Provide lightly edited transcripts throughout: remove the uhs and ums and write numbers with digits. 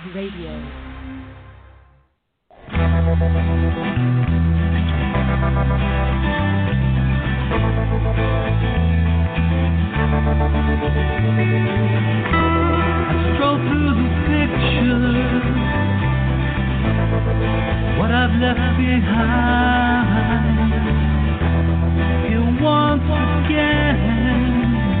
Radio. I stroll through the pictures, what I've left behind. Here once again,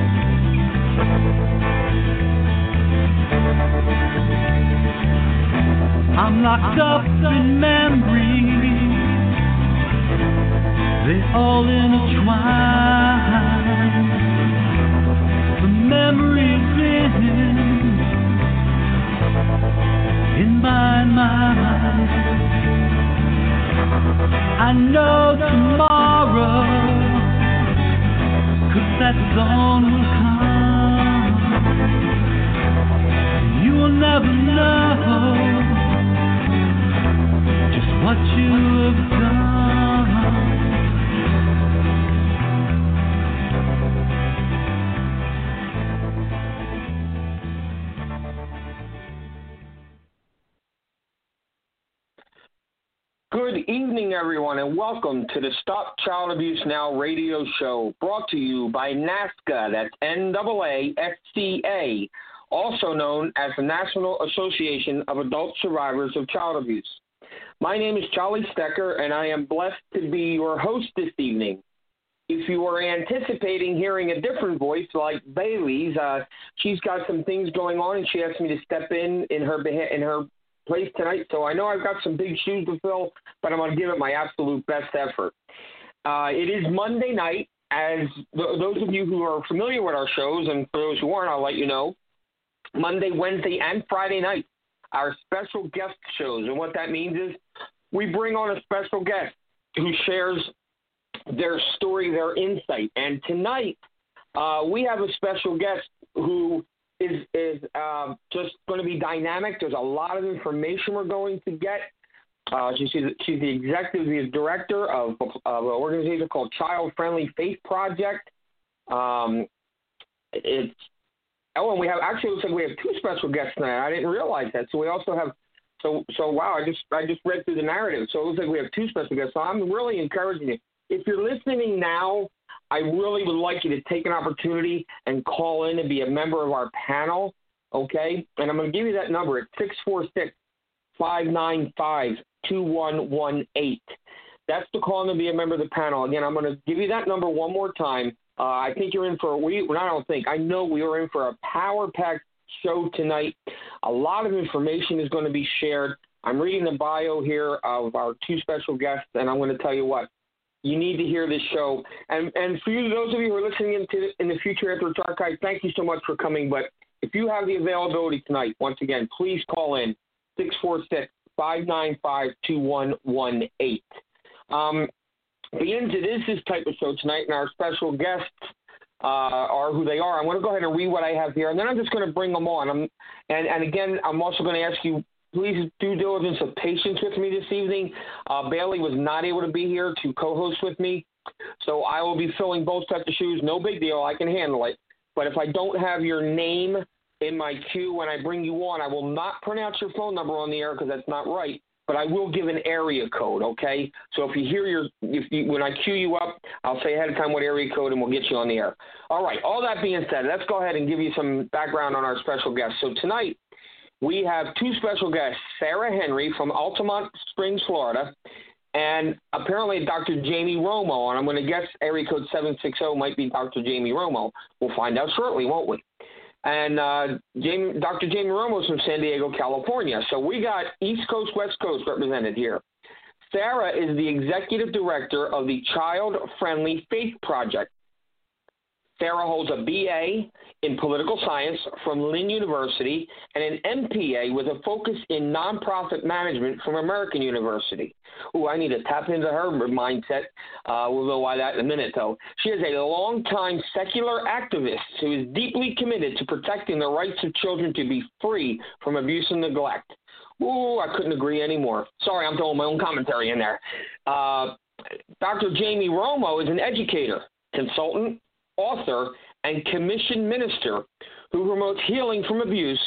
I'm locked up in memories, they all intertwine. The memories in my mind. I know tomorrow, 'cause that dawn will come. You will never know just what you have done. Good evening, everyone, and welcome to the Stop Child Abuse Now radio show, brought to you by NAASCA, that's NAASCA, also known as the National Association of Adult Survivors of Child Abuse. My name is Charlie Stecker, and I am blessed to be your host this evening. If you are anticipating hearing a different voice like Bailey's, she's got some things going on, and she asked me to step in her place tonight, so I know I've got some big shoes to fill, but I'm going to give it my absolute best effort. It is Monday night, as those of you who are familiar with our shows, and for those who aren't, I'll let you know, Monday, Wednesday, and Friday night, our special guest shows, and what that means is we bring on a special guest who shares their story, their insight, and tonight we have a special guest who is just going to be dynamic. There's a lot of information we're going to get. She's the executive director of an organization called Child Friendly Faith Project. And we have it looks like we have two special guests tonight. I didn't realize that. So we also have wow. I just read through the narrative. So it looks like we have two special guests. So I'm really encouraging you. If you're listening now, I really would like you to take an opportunity and call in and be a member of our panel, okay? And I'm going to give you that number at 646-595-2118. That's the call in to be a member of the panel. Again, I'm going to give you that number one more time. I think you're in for I know we are in for a power-packed show tonight. A lot of information is going to be shared. I'm reading the bio here of our two special guests, and I'm going to tell you what. You need to hear this show. And for you, those of you who are listening in the future after it's archived, thank you so much for coming. But if you have the availability tonight, once again, please call in 646-595-2118. It is this type of show tonight, and our special guests are who they are. I'm going to go ahead and read what I have here, and then I'm just going to bring them on. And again, I'm also going to ask you, please due diligence of patience with me this evening. Bailey was not able to be here to co-host with me, so I will be filling both sets of shoes. No big deal. I can handle it. But if I don't have your name in my queue when I bring you on, I will not pronounce your phone number on the air because that's not right, but I will give an area code, okay? So if you hear when I queue you up, I'll say ahead of time what area code, and we'll get you on the air. All right. All that being said, let's go ahead and give you some background on our special guest. So tonight, we have two special guests, Sarah Henry from Altamont Springs, Florida, and apparently Dr. Jamie Romo. And I'm going to guess area code 760 might be Dr. Jamie Romo. We'll find out shortly, won't we? And Dr. Jamie Romo is from San Diego, California. So we got East Coast, West Coast represented here. Sarah is the executive director of the Child Friendly Faith Project. Sarah holds a BA in political science from Lynn University and an MPA with a focus in nonprofit management from American University. Ooh, I need to tap into her mindset. We'll know why that in a minute, though. She is a longtime secular activist who is deeply committed to protecting the rights of children to be free from abuse and neglect. Ooh, I couldn't agree anymore. Sorry, I'm throwing my own commentary in there. Dr. Jamie Romo is an educator, consultant, author, and commissioned minister who promotes healing from abuse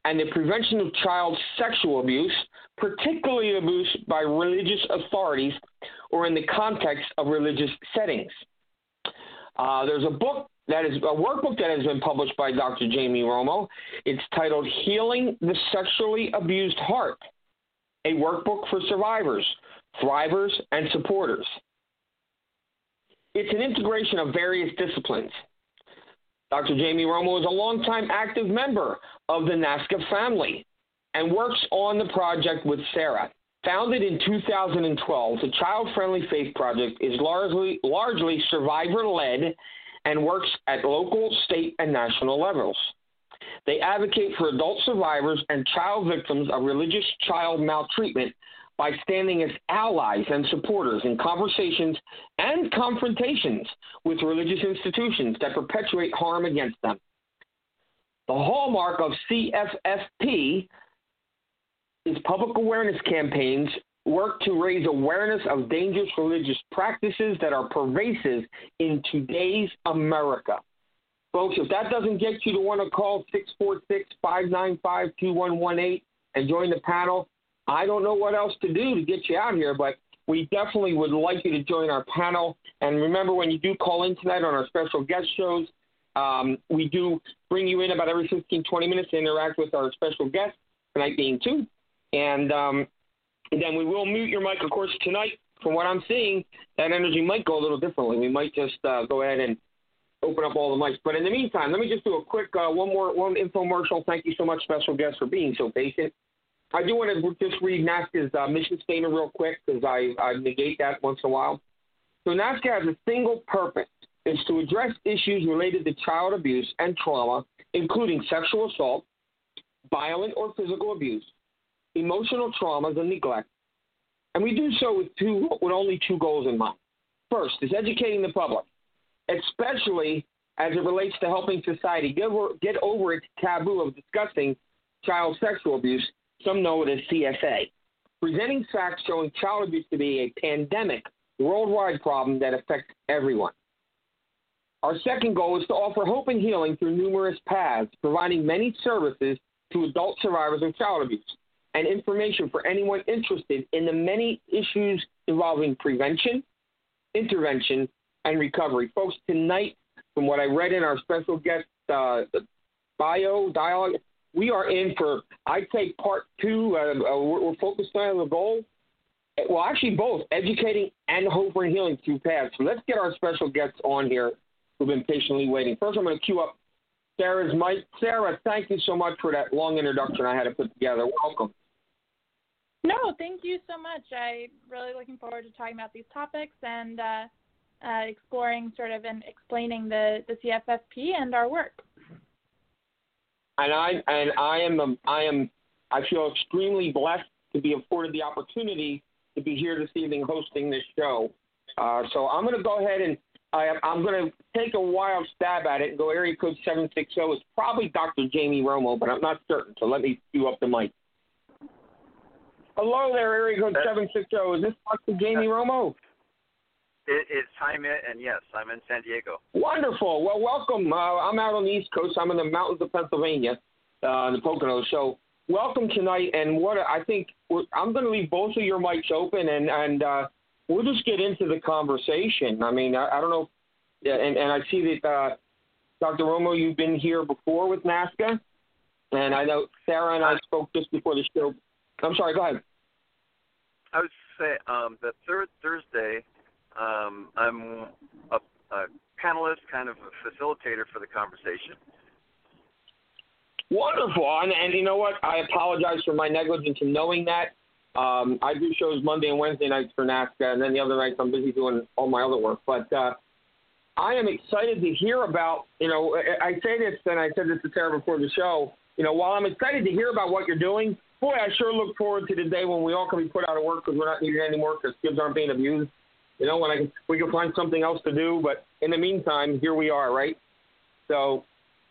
and the prevention of child sexual abuse, particularly abuse by religious authorities or in the context of religious settings. There's a book that is a workbook that has been published by Dr. Jamie Romo. It's titled Healing the Sexually Abused Heart, a workbook for survivors, thrivers, and supporters. It's an integration of various disciplines. Dr. Jamie Romo is a longtime active member of the NAASCA family and works on the project with Sarah. Founded in 2012, the Child Friendly Faith Project is largely survivor-led and works at local, state, and national levels. They advocate for adult survivors and child victims of religious child maltreatment by standing as allies and supporters in conversations and confrontations with religious institutions that perpetuate harm against them. The hallmark of CFFP is public awareness campaigns work to raise awareness of dangerous religious practices that are pervasive in today's America. Folks, if that doesn't get you to want to call 646-595-2118 and join the panel, I don't know what else to do to get you out here, but we definitely would like you to join our panel. And remember, when you do call in tonight on our special guest shows, we do bring you in about every 15, 20 minutes to interact with our special guest, tonight being 2. And then we will mute your mic, of course, tonight. From what I'm seeing, that energy might go a little differently. We might just go ahead and open up all the mics. But in the meantime, let me just do a quick one infomercial. Thank you so much, special guest, for being so patient. I do want to just read NAASCA's mission statement real quick because I negate that once in a while. So NAASCA has a single purpose. It's to address issues related to child abuse and trauma, including sexual assault, violent or physical abuse, emotional traumas, and neglect. And we do so with only 2 goals in mind. First is educating the public, especially as it relates to helping society get over its taboo of discussing child sexual abuse. Some know it as CSA. Presenting facts showing child abuse to be a pandemic, worldwide problem that affects everyone. Our second goal is to offer hope and healing through numerous paths, providing many services to adult survivors of child abuse and information for anyone interested in the many issues involving prevention, intervention, and recovery. Folks, tonight, from what I read in our special guest dialogue, we are in for, I'd say, part 2. We're focused on the goal. Well, actually both, educating and hope and healing through paths. So let's get our special guests on here who've been patiently waiting. First, I'm going to cue up Sarah's mic. Sarah, thank you so much for that long introduction I had to put together. Welcome. No, thank you so much. I'm really looking forward to talking about these topics and exploring sort of and explaining the CFFP and our work. And I feel extremely blessed to be afforded the opportunity to be here this evening hosting this show. So I'm going to go ahead and I'm going to take a wild stab at it and go area code 760. It's probably Dr. Jamie Romo, but I'm not certain. So let me cue up the mic. Hello there, area code 760. Is this Dr. Jamie Romo? It's time, and yes, I'm in San Diego. Wonderful. Well, welcome. I'm out on the East Coast. I'm in the mountains of Pennsylvania, the Poconos. So welcome tonight. And I'm going to leave both of your mics open, and we'll just get into the conversation. I mean, I don't know, and I see that Dr. Romo, you've been here before with NAASCA, and I know Sarah and I spoke just before the show. I'm sorry. Go ahead. I would say the third Thursday. I'm a panelist, kind of a facilitator for the conversation. Wonderful. And you know what? I apologize for my negligence in knowing that. I do shows Monday and Wednesday nights for NAASCA, and then the other nights I'm busy doing all my other work. But I am excited to hear about, I say this, and I said this to Sarah before the show, while I'm excited to hear about what you're doing, boy, I sure look forward to the day when we all can be put out of work because we're not needed anymore because kids aren't being abused. When we can find something else to do, but in the meantime, here we are, right? So,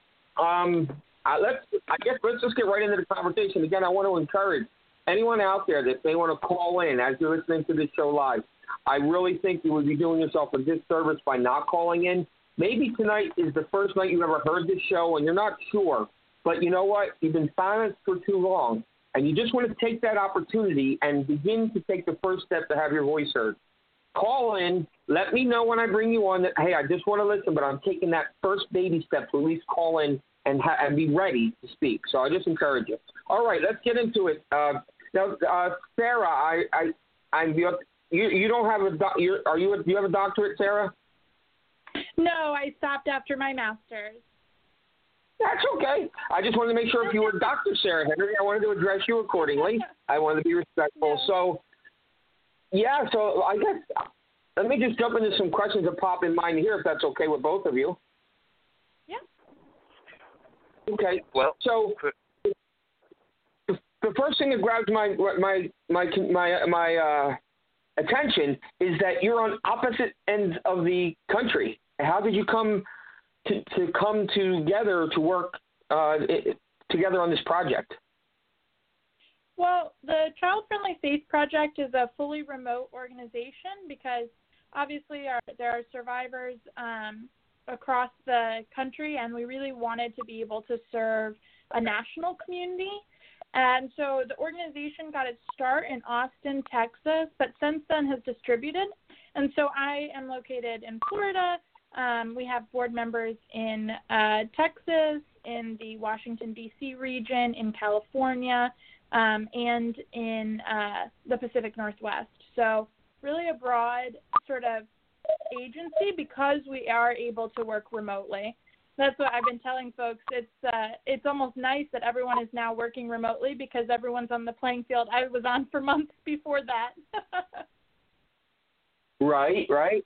let's just get right into the conversation. Again, I want to encourage anyone out there that may want to call in as you're listening to this show live. I really think you would be doing yourself a disservice by not calling in. Maybe tonight is the first night you've ever heard this show and you're not sure But you know what? You've been silent for too long, and you just want to take that opportunity and begin to take the first step to have your voice heard. Call in. Let me know when I bring you on that, hey, I just want to listen, but I'm taking that first baby step to at least call in and be ready to speak. So I just encourage you. All right, let's get into it. Now, Sarah, you don't have a do you have a doctorate, Sarah? No, I stopped after my master's. That's okay. I just wanted to make sure if you were Dr. Sarah Henry, I wanted to address you accordingly. I wanted to be respectful. Yeah. So I guess let me just jump into some questions that pop in mind here, if that's okay with both of you. Yeah. Okay. Well, so the first thing that grabs my attention is that you're on opposite ends of the country. How did you come to come together to work together on this project? Well, the Child Friendly Faith Project is a fully remote organization because obviously there are survivors across the country, and we really wanted to be able to serve a national community. And so the organization got its start in Austin, Texas, but since then has distributed. And so I am located in Florida. We have board members in Texas, in the Washington, D.C. region, in California, and in the Pacific Northwest. So really a broad sort of agency because we are able to work remotely. That's what I've been telling folks. It's almost nice that everyone is now working remotely because everyone's on the playing field I was on for months before that. Right.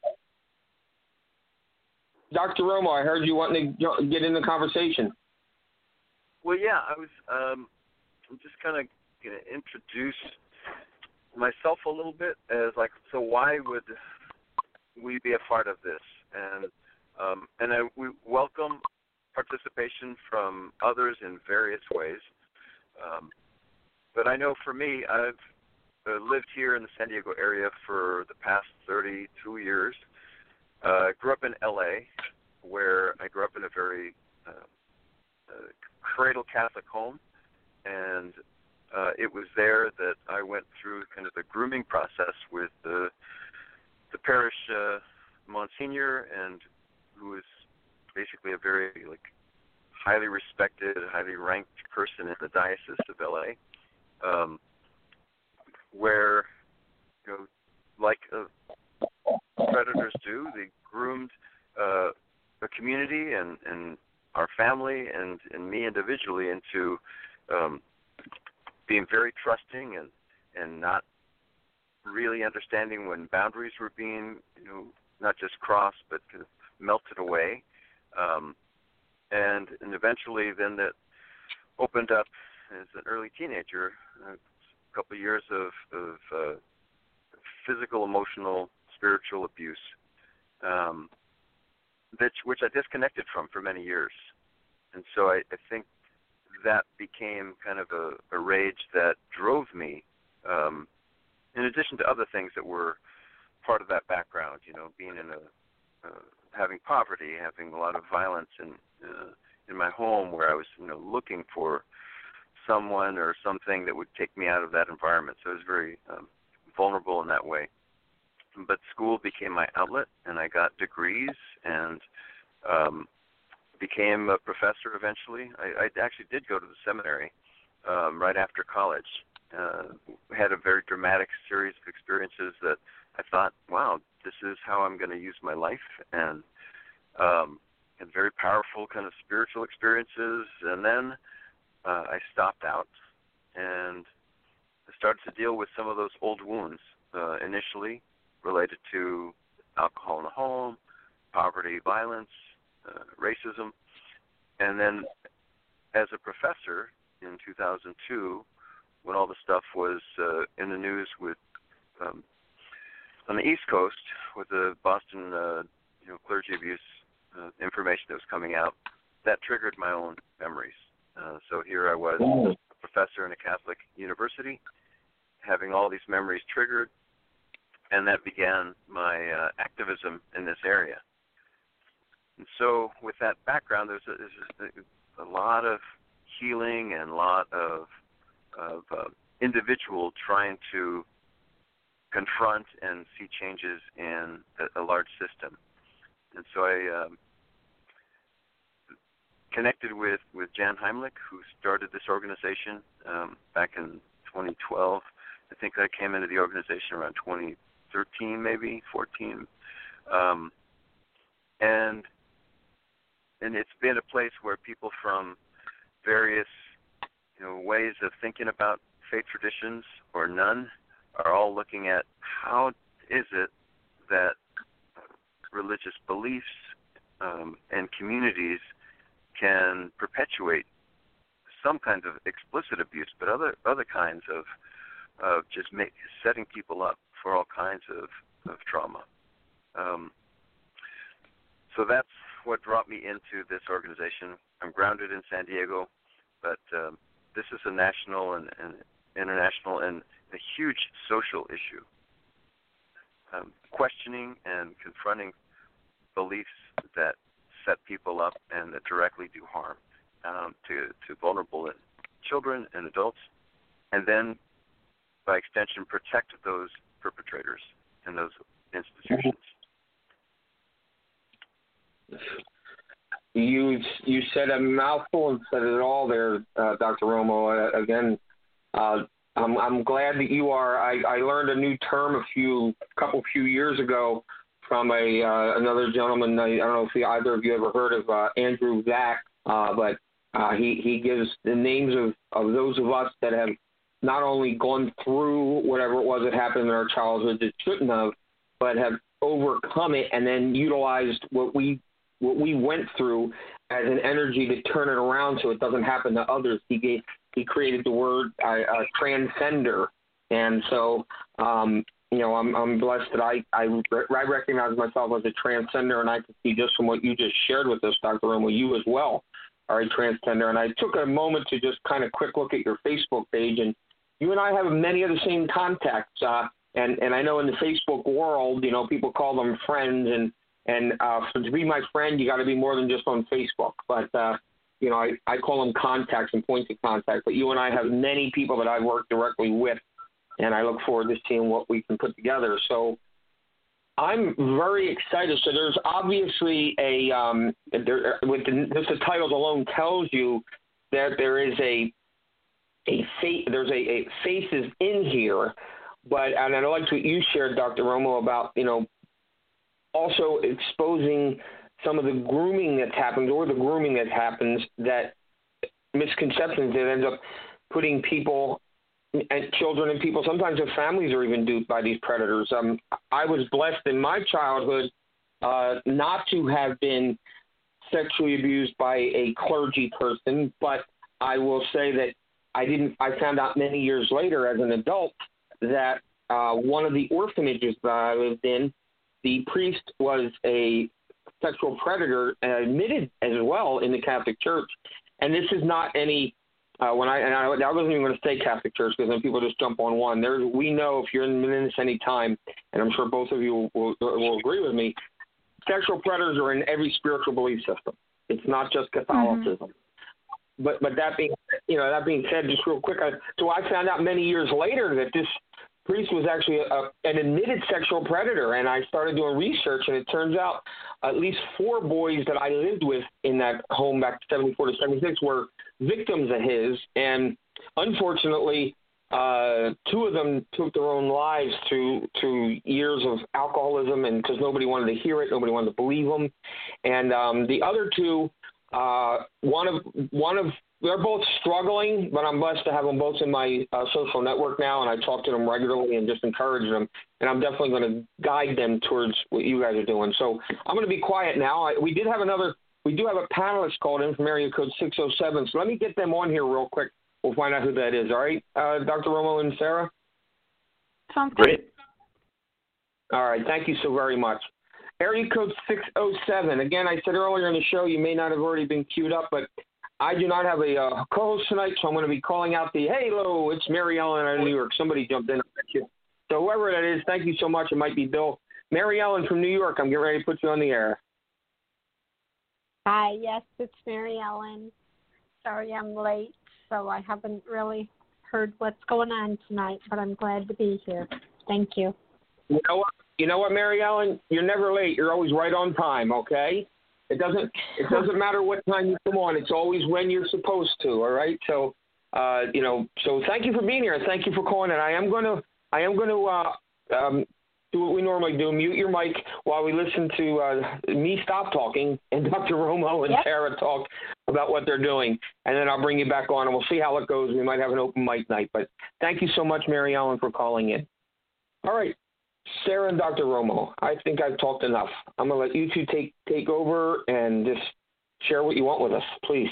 Dr. Romo, I heard you wanting to get in the conversation. Well, yeah, I was I'm just kind of going to introduce myself a little bit as so why would we be a part of this? And we welcome participation from others in various ways. But I know for me, I've lived here in the San Diego area for the past 32 years. Grew up in L.A., where I grew up in a very cradle Catholic home, and it was there that I went through kind of the grooming process with the parish Monsignor, and who was basically a very highly respected, highly ranked person in the Diocese of L.A., where like predators do, they groomed a community and our family and me individually into being very trusting and not really understanding when boundaries were being not just crossed but kind of melted away, and eventually then that opened up as an early teenager, a couple of years of physical, emotional, spiritual abuse, which I disconnected from for many years. And so I think that became kind of a rage that drove me, in addition to other things that were part of that background, being in having poverty, having a lot of violence in my home where I was looking for someone or something that would take me out of that environment. So I was very vulnerable in that way. But school became my outlet, and I got degrees and became a professor eventually. I actually did go to the seminary right after college. Had a very dramatic series of experiences that I thought, wow, this is how I'm going to use my life, and had very powerful kind of spiritual experiences. And then I stopped out and I started to deal with some of those old wounds, initially related to alcohol in the home, poverty, violence, racism. And then as a professor in 2002, when all the stuff was in the news with on the East Coast with the Boston clergy abuse information that was coming out, that triggered my own memories. So here I was, a professor in a Catholic university, having all these memories triggered, and that began my activism in this area. And so with that background, there's a lot of healing and a lot of individual trying to confront and see changes in a large system. And so I connected with Jan Heimlich, who started this organization back in 2012. I think I came into the organization around 2013, maybe 14. And it's been a place where people from various ways of thinking about faith traditions or none are all looking at how is it that religious beliefs and communities can perpetuate some kinds of explicit abuse, but other kinds of just setting people up for all kinds of trauma. So that's what brought me into this organization. I'm grounded in San Diego, but this is a national and international and a huge social issue. Questioning and confronting beliefs that set people up and that directly do harm to vulnerable children and adults, and then, by extension, protect those perpetrators and those institutions. You said a mouthful and said it all there, Dr. Romo. Again, I'm glad that you are. I learned a new term a few years ago from another gentleman. I don't know if either of you ever heard of Andrew Zach, but he gives the names of those of us that have not only gone through whatever it was that happened in our childhood that shouldn't have, but have overcome it and then utilized what we went through as an energy to turn it around so it doesn't happen to others. He created the word transcender, and so I'm blessed that I recognize myself as a transcender, and I can see just from what you just shared with us, Dr. Romo, you as well are a transcender. And I took a moment to just kind of quick look at your Facebook page, and you and I have many of the same contacts. And I know in the Facebook world, people call them friends, and so to be my friend, you got to be more than just on Facebook. But I call them contacts and points of contact. But you and I have many people that I work directly with, and I look forward to seeing what we can put together. So I'm very excited. So there's obviously the titles alone tells you that there is there's a faces in here. And I liked what you shared, Dr. Romo, about, also exposing some of the grooming that happens or the grooming that happens, that misconceptions that ends up putting people and children and people, sometimes their families are even duped by these predators. I was blessed in my childhood not to have been sexually abused by a clergy person, but I will say that I found out many years later as an adult that one of the orphanages that I lived in, the priest was a sexual predator and admitted as well in the Catholic Church. And this is not any I wasn't even going to say Catholic Church because then people just jump on one. We know if you're in this any time, and I'm sure both of you will agree with me, sexual predators are in every spiritual belief system. It's not just Catholicism. Mm-hmm. But that being said, just real quick, so I found out many years later that this priest was actually an admitted sexual predator, and I started doing research, and it turns out at least 4 boys that I lived with in that home back to 74 to 76 were victims of his, and unfortunately, 2 of them took their own lives through years of alcoholism, and because nobody wanted to hear it, nobody wanted to believe them, and the other 2, they're both struggling, but I'm blessed to have them both in my social network now, and I talk to them regularly and just encourage them, and I'm definitely going to guide them towards what you guys are doing. So I'm going to be quiet now. We do have a panelist called in from area code 607, so let me get them on here real quick. We'll find out who that is, all right, Dr. Romo and Sarah? Sounds great. All right, thank you so very much. Area code 607. Again, I said earlier in the show you may not have already been queued up, but I do not have a co-host tonight, so I'm going to be calling out the, hey, hello, it's Mary Ellen out of New York. Somebody jumped in. So whoever that is, thank you so much. It might be Bill. Mary Ellen from New York, I'm getting ready to put you on the air. Hi, yes, it's Mary Ellen. sorry I'm late, so I haven't really heard what's going on tonight, but I'm glad to be here. Thank you. You know what, Mary Ellen? You're never late. You're always right on time, okay? It doesn't matter what time you come on. It's always when you're supposed to, all right? So, so thank you for being here. Thank you for calling in. I am going to do what we normally do, mute your mic while we listen to me stop talking and Dr. Romo and Tara talk about what they're doing. And then I'll bring you back on, and we'll see how it goes. We might have an open mic night. But thank you so much, Mary Ellen, for calling in. All right, Sarah and Dr. Romo, I think I've talked enough. I'm going to let you two take over and just share what you want with us, please.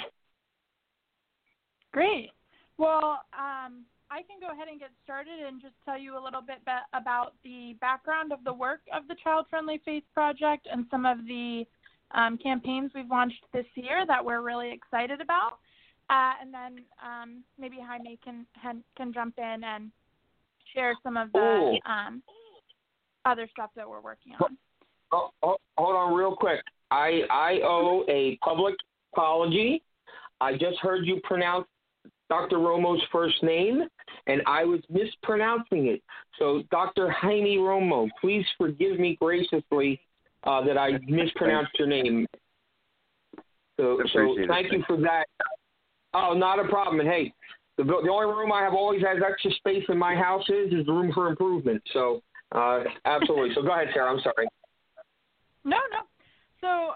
Great. Well, I can go ahead and get started and just tell you a little bit about the background of the work of the Child Friendly Faith Project and some of the campaigns we've launched this year that we're really excited about. And then maybe Jaime can jump in and share some of the other stuff that we're working on. Hold on real quick. I owe a public apology. I just heard you pronounce Dr. Romo's first name, and I was mispronouncing it. So, Dr. Jaime Romo, please forgive me graciously that I mispronounced your name. So thank you for that. Oh, not a problem. And hey, the only room I have always has extra space in my house is the room for improvement. So, absolutely. So go ahead, Sarah. I'm sorry. No. So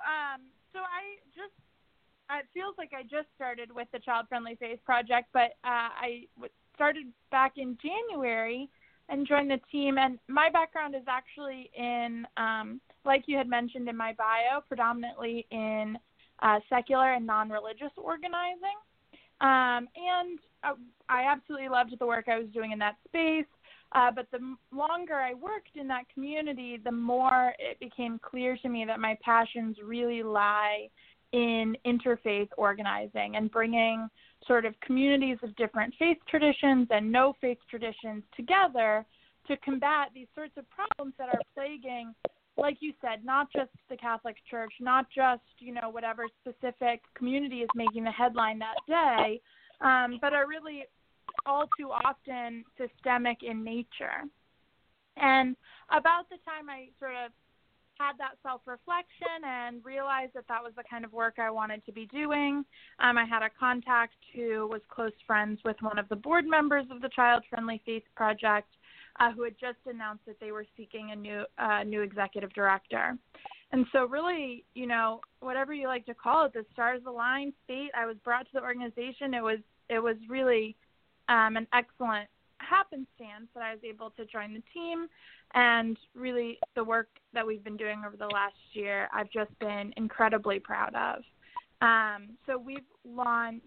it feels like I just started with the Child Friendly Faith Project, but I started back in January and joined the team. And my background is actually in, like you had mentioned in my bio, predominantly in secular and non-religious organizing. And I absolutely loved the work I was doing in that space. But the longer I worked in that community, the more it became clear to me that my passions really lie in interfaith organizing and bringing sort of communities of different faith traditions and no faith traditions together to combat these sorts of problems that are plaguing, like you said, not just the Catholic Church, not just, whatever specific community is making the headline that day, but are really all too often systemic in nature. And about the time I sort of had that self-reflection and realized that was the kind of work I wanted to be doing, I had a contact who was close friends with one of the board members of the Child Friendly Faith Project, who had just announced that they were seeking a new executive director. And so really, whatever you like to call it, the stars aligned, fate, I was brought to the organization. It was really an excellent happenstance that I was able to join the team, and really the work that we've been doing over the last year, I've just been incredibly proud of. So we've launched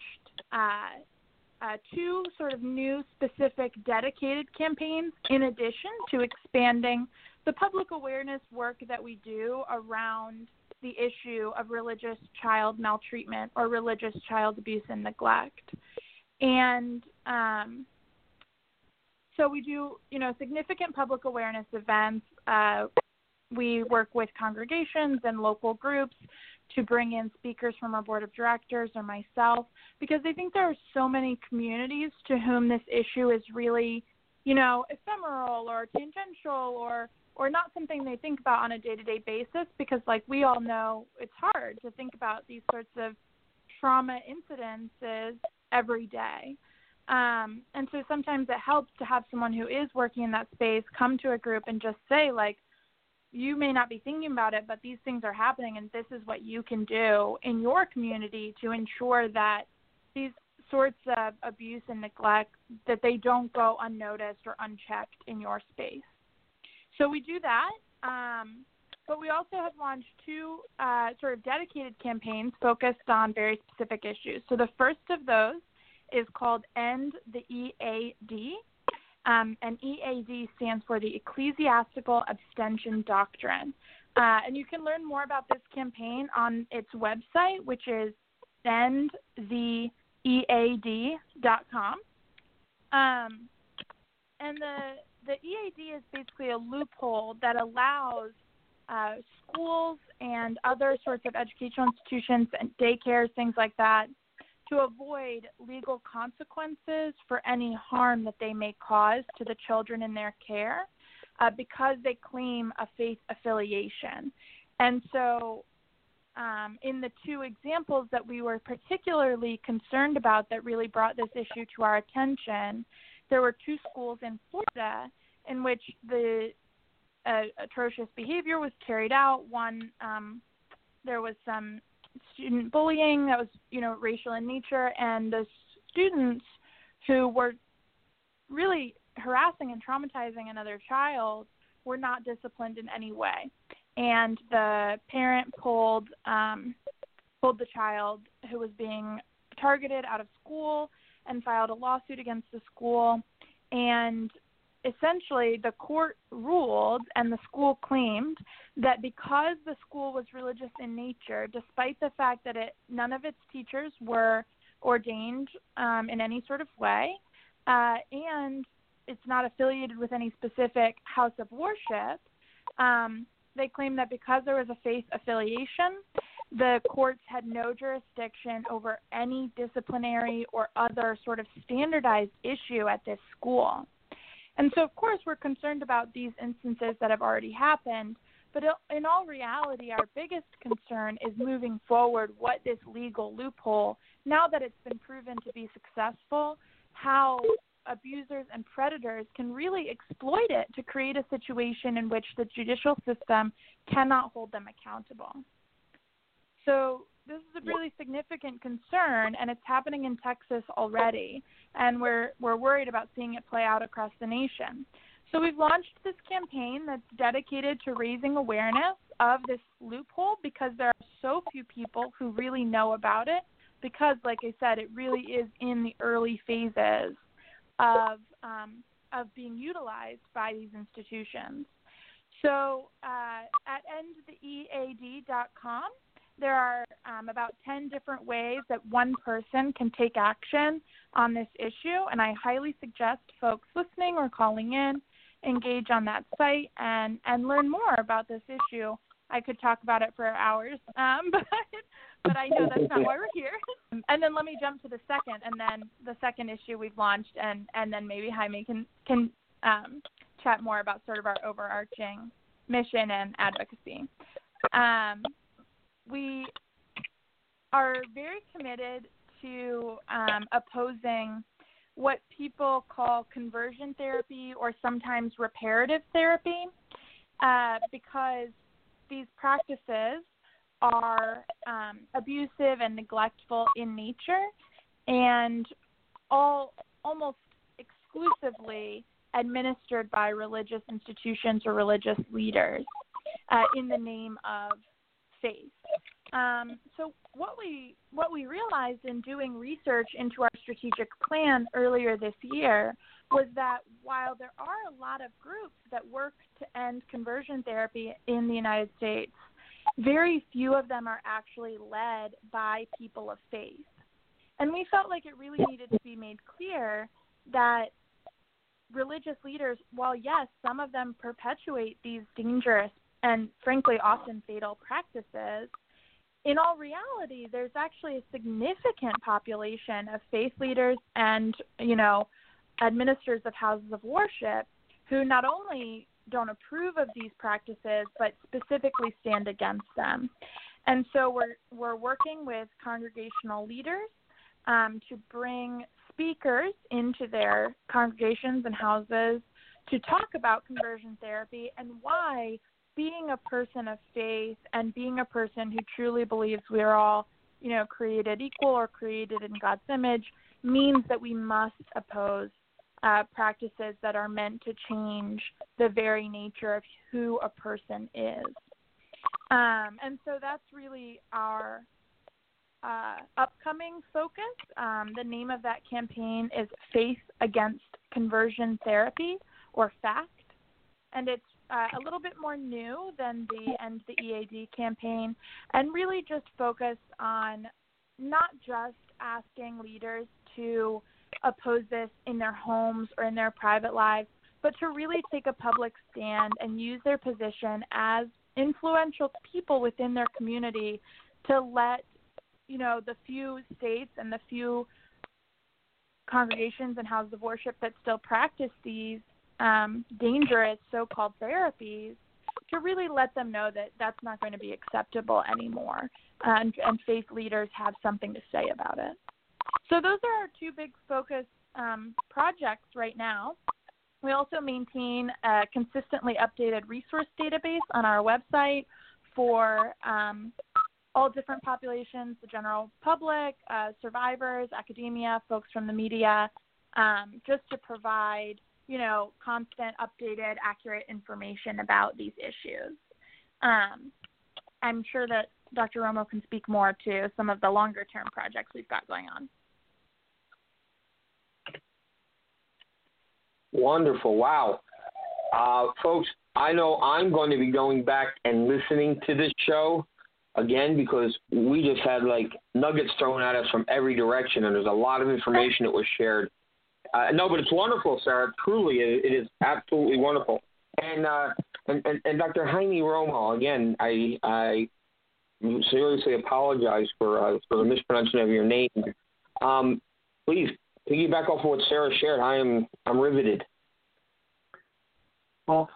two sort of new specific dedicated campaigns in addition to expanding the public awareness work that we do around the issue of religious child maltreatment or religious child abuse and neglect. And so we do, significant public awareness events. We work with congregations and local groups to bring in speakers from our board of directors or myself, because I think there are so many communities to whom this issue is really, ephemeral or tangential or not something they think about on a day-to-day basis, because like we all know, it's hard to think about these sorts of trauma incidences every day. And so sometimes it helps to have someone who is working in that space come to a group and just say, like, you may not be thinking about it, but these things are happening, and this is what you can do in your community to ensure that these sorts of abuse and neglect, that they don't go unnoticed or unchecked in your space. So we do that, but we also have launched two sort of dedicated campaigns focused on very specific issues. So the first of those is called End the EAD, and EAD stands for the Ecclesiastical Abstention Doctrine. And you can learn more about this campaign on its website, which is endtheead.com. And the EAD is basically a loophole that allows schools and other sorts of educational institutions and daycares, things like that, to avoid legal consequences for any harm that they may cause to the children in their care because they claim a faith affiliation. And so in the two examples that we were particularly concerned about that really brought this issue to our attention, there were two schools in Florida in which the atrocious behavior was carried out. One, there was some student bullying that was, racial in nature, and the students who were really harassing and traumatizing another child were not disciplined in any way. And the parent pulled the child who was being targeted out of school and filed a lawsuit against the school. And essentially the court ruled, and the school claimed, that because the school was religious in nature, despite the fact that none of its teachers were ordained in any sort of way, and it's not affiliated with any specific house of worship, they claimed that because there was a faith affiliation, the courts had no jurisdiction over any disciplinary or other sort of standardized issue at this school. And so, of course, we're concerned about these instances that have already happened, but in all reality, our biggest concern is moving forward what this legal loophole, now that it's been proven to be successful, how abusers and predators can really exploit it to create a situation in which the judicial system cannot hold them accountable. So this is a really significant concern, and it's happening in Texas already, and we're worried about seeing it play out across the nation. So we've launched this campaign that's dedicated to raising awareness of this loophole, because there are so few people who really know about it, because, like I said, it really is in the early phases of being utilized by these institutions. So at endtheead.com, there are about 10 different ways that one person can take action on this issue, and I highly suggest folks listening or calling in engage on that site and learn more about this issue. I could talk about it for hours, but I know that's not why we're here. And then let me jump to the second, and then the second issue we've launched, and then maybe Jaime can chat more about sort of our overarching mission and advocacy. We are very committed to opposing what people call conversion therapy, or sometimes reparative therapy, because these practices are abusive and neglectful in nature, and almost exclusively administered by religious institutions or religious leaders in the name of faith. So what we realized in doing research into our strategic plan earlier this year was that while there are a lot of groups that work to end conversion therapy in the United States, very few of them are actually led by people of faith. And we felt like it really needed to be made clear that religious leaders, while yes, some of them perpetuate these dangerous and frankly often fatal practices, in all reality, there's actually a significant population of faith leaders and, administrators of houses of worship who not only don't approve of these practices, but specifically stand against them. And so we're working with congregational leaders to bring speakers into their congregations and houses to talk about conversion therapy and why being a person of faith and being a person who truly believes we are all, created equal or created in God's image means that we must oppose practices that are meant to change the very nature of who a person is. And so that's really our upcoming focus. The name of that campaign is Faith Against Conversion Therapy, or FACT, and it's a little bit more new than the End the EAD campaign, and really just focus on not just asking leaders to oppose this in their homes or in their private lives, but to really take a public stand and use their position as influential people within their community to let the few states and the few congregations and houses of worship that still practice these dangerous so-called therapies, to really let them know that that's not going to be acceptable anymore, and faith leaders have something to say about it. So those are our two big focus projects right now. We also maintain a consistently updated resource database on our website for all different populations, the general public, survivors, academia, folks from the media, just to provide, constant, updated, accurate information about these issues. I'm sure that Dr. Romo can speak more to some of the longer-term projects we've got going on. Wonderful. Wow. Folks, I know I'm going to be going back and listening to this show again, because we just had nuggets thrown at us from every direction, and there's a lot of information that was shared. No, but it's wonderful, Sarah. Truly, it is absolutely wonderful. And Dr. Jaime Romo, again, I seriously apologize for the mispronunciation of your name. Please piggyback off of what Sarah shared. I'm riveted. Well,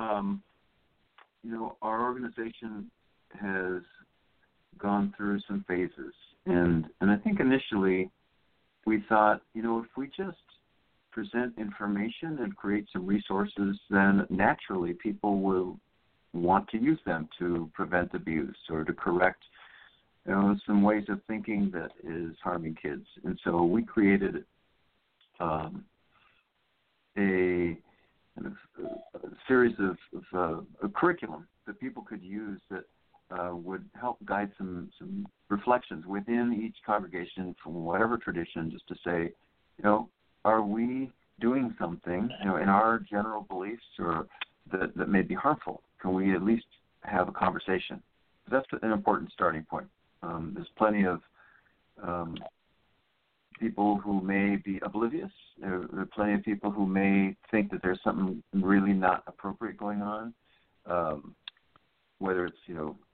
our organization has gone through some phases, and I think initially we thought, if we just present information and create some resources, then naturally people will want to use them to prevent abuse or to correct some ways of thinking that is harming kids. And so we created a series of a curriculum that people could use that would help guide some reflections within each congregation from whatever tradition, just to say, are we doing something, in our general beliefs or that may be harmful? Can we at least have a conversation? That's an important starting point. There's plenty of people who may be oblivious. There are plenty of people who may think that there's something really not appropriate going on, whether it's,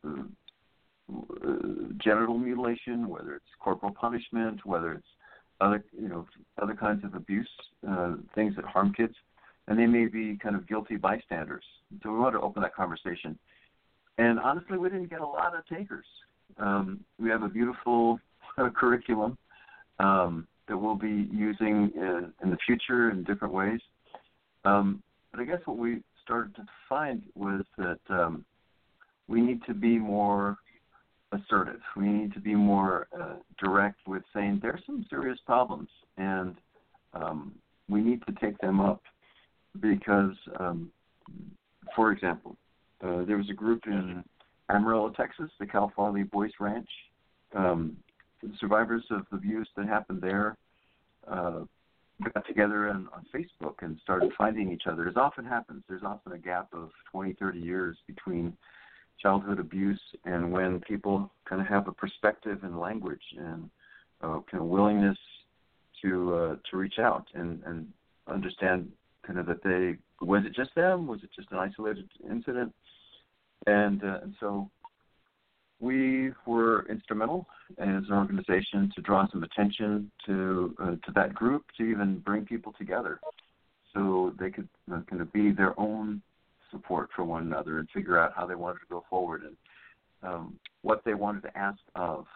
genital mutilation, whether it's corporal punishment, whether it's other kinds of abuse, things that harm kids, and they may be kind of guilty bystanders. So we want to open that conversation. And honestly, we didn't get a lot of takers. We have a beautiful curriculum that we'll be using in the future in different ways. But I guess what we started to find was that we need to be more assertive. We need to be more direct with saying there's some serious problems, and we need to take them up because, for example, there was a group in Amarillo, Texas, the Cal Farley Boyce Ranch. The survivors of abuse that happened there got together on Facebook and started finding each other. As often happens, there's often a gap of 20, 30 years between childhood abuse and when people kind of have a perspective and language and kind of willingness to reach out and understand kind of that was it just them? Was it just an isolated incident? And so we were instrumental as an organization to draw some attention to that group, to even bring people together so they could kind of be their own support for one another and figure out how they wanted to go forward and what they wanted to ask of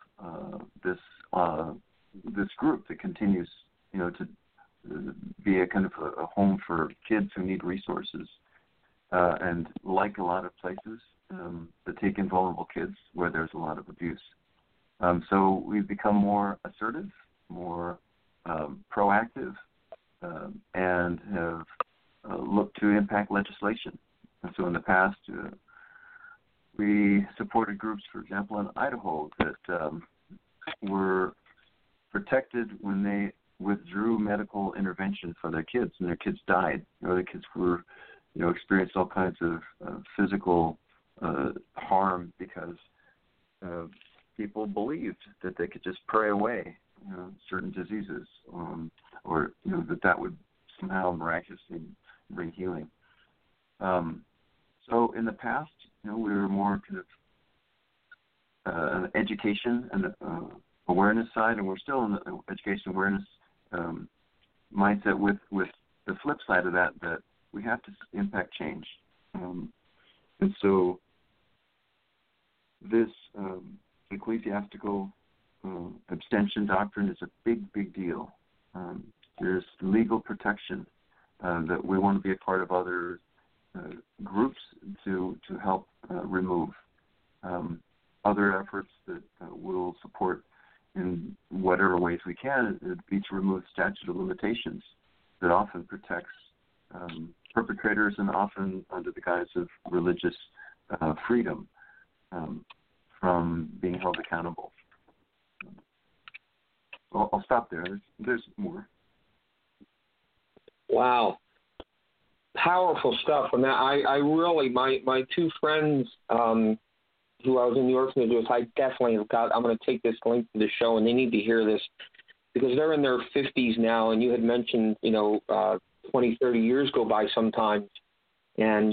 this group that continues, to be a kind of a home for kids who need resources. And like a lot of places that take in vulnerable kids where there's a lot of abuse. So we've become more assertive, more proactive, and have looked to impact legislation. And so in the past, we supported groups, for example, in Idaho that were protected when they withdrew medical intervention for their kids, and their kids died. The kids were, experienced all kinds of physical harm because people believed that they could just pray away certain diseases, or that would somehow miraculously bring healing. So in the past, we were more kind of education and awareness side, and we're still in the education awareness mindset with the flip side of that we have to impact change. And so this ecclesiastical abstention doctrine is a big deal. There's legal protection that we want to be a part of other groups to help remove. Other efforts that we'll support in whatever ways we can would be to remove statute of limitations that often protects perpetrators and often under the guise of religious freedom from being held accountable. I'll stop there. There's more. Wow. Powerful stuff. And I really, my two friends who I was in New York to do this, I definitely I'm going to take this link to the show, and they need to hear this because they're in their 50s now, and you had mentioned, 20, 30 years go by sometimes, and,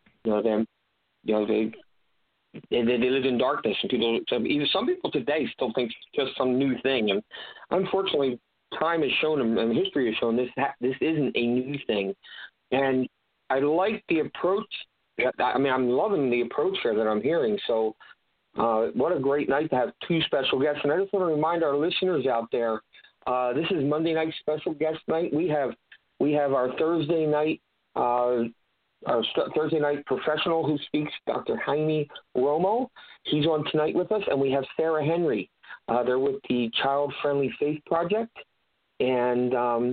they lived in darkness, and even some people today still think it's just some new thing. And unfortunately, time has shown and history has shown this isn't a new thing. And I like the approach. I mean, I'm loving the approach here that I'm hearing. So what a great night to have two special guests. And I just want to remind our listeners out there, this is Monday night special guest night. We have our Thursday night professional who speaks, Dr. Jaime Romo. He's on tonight with us. And we have Sarah Henry. They're with the Child Friendly Faith Project. And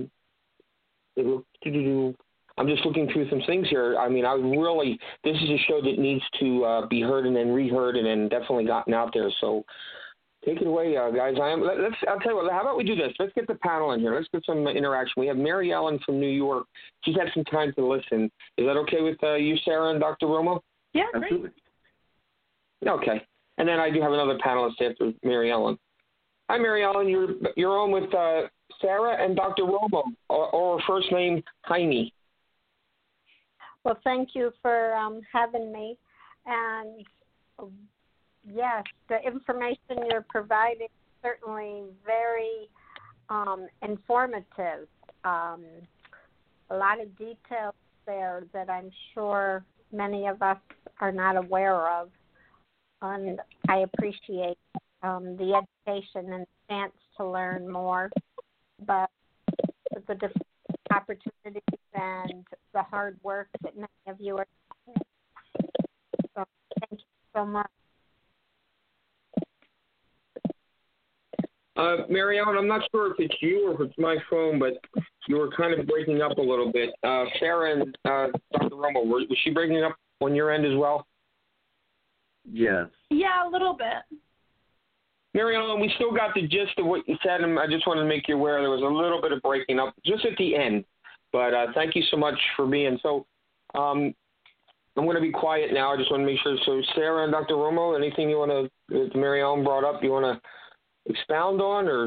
I'm just looking through some things here. I mean, this is a show that needs to be heard and then reheard and then definitely gotten out there. So take it away, guys. I'll tell you what, how about we do this? Let's get the panel in here. Let's get some interaction. We have Mary Ellen from New York. She's had some time to listen. Is that okay with you, Sarah and Dr. Romo? Yeah, absolutely. Great. Okay. And then I do have another panelist after Mary Ellen. Hi, Mary Ellen. You're on with Sarah and Dr. Romo, or first name Jaime. Well, thank you for having me. And yes, the information you're providing is certainly very informative. A lot of details there that I'm sure many of us are not aware of. And I appreciate the education and chance to learn more, but the different opportunities and the hard work that many of you are doing. So thank you so much. Mary Ellen, I'm not sure if it's you or if it's my phone, but you were kind of breaking up a little bit. Sarah and Dr. Romo, was she breaking up on your end as well? Yes. Yeah, a little bit. Mary Ellen, we still got the gist of what you said, and I just wanted to make you aware there was a little bit of breaking up just at the end. But thank you so much for being. So I'm going to be quiet now. I just want to make sure. So Sarah and Dr. Romo, anything you want to, Mary Ellen brought up, you want to expound on, or?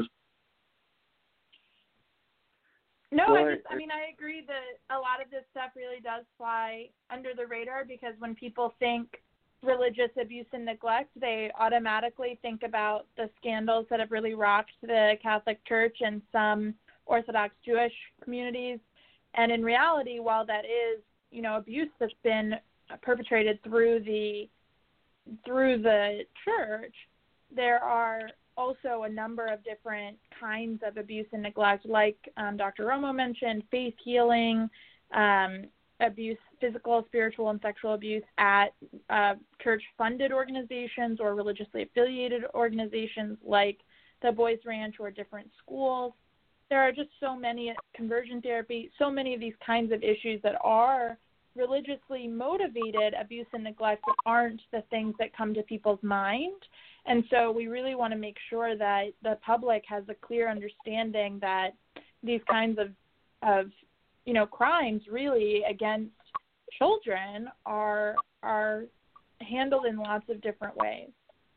No, I agree that a lot of this stuff really does fly under the radar because when people think religious abuse and neglect, they automatically think about the scandals that have really rocked the Catholic Church and some Orthodox Jewish communities. And in reality, while that is, abuse that's been perpetrated through the church, there are also a number of different kinds of abuse and neglect, like Dr. Romo mentioned, faith healing, abuse, physical, spiritual, and sexual abuse at church-funded organizations or religiously affiliated organizations like the Boys Ranch or different schools. There are just so many, conversion therapy, so many of these kinds of issues that are religiously motivated abuse and neglect that aren't the things that come to people's mind. And so we really want to make sure that the public has a clear understanding that these kinds of crimes really against children are handled in lots of different ways.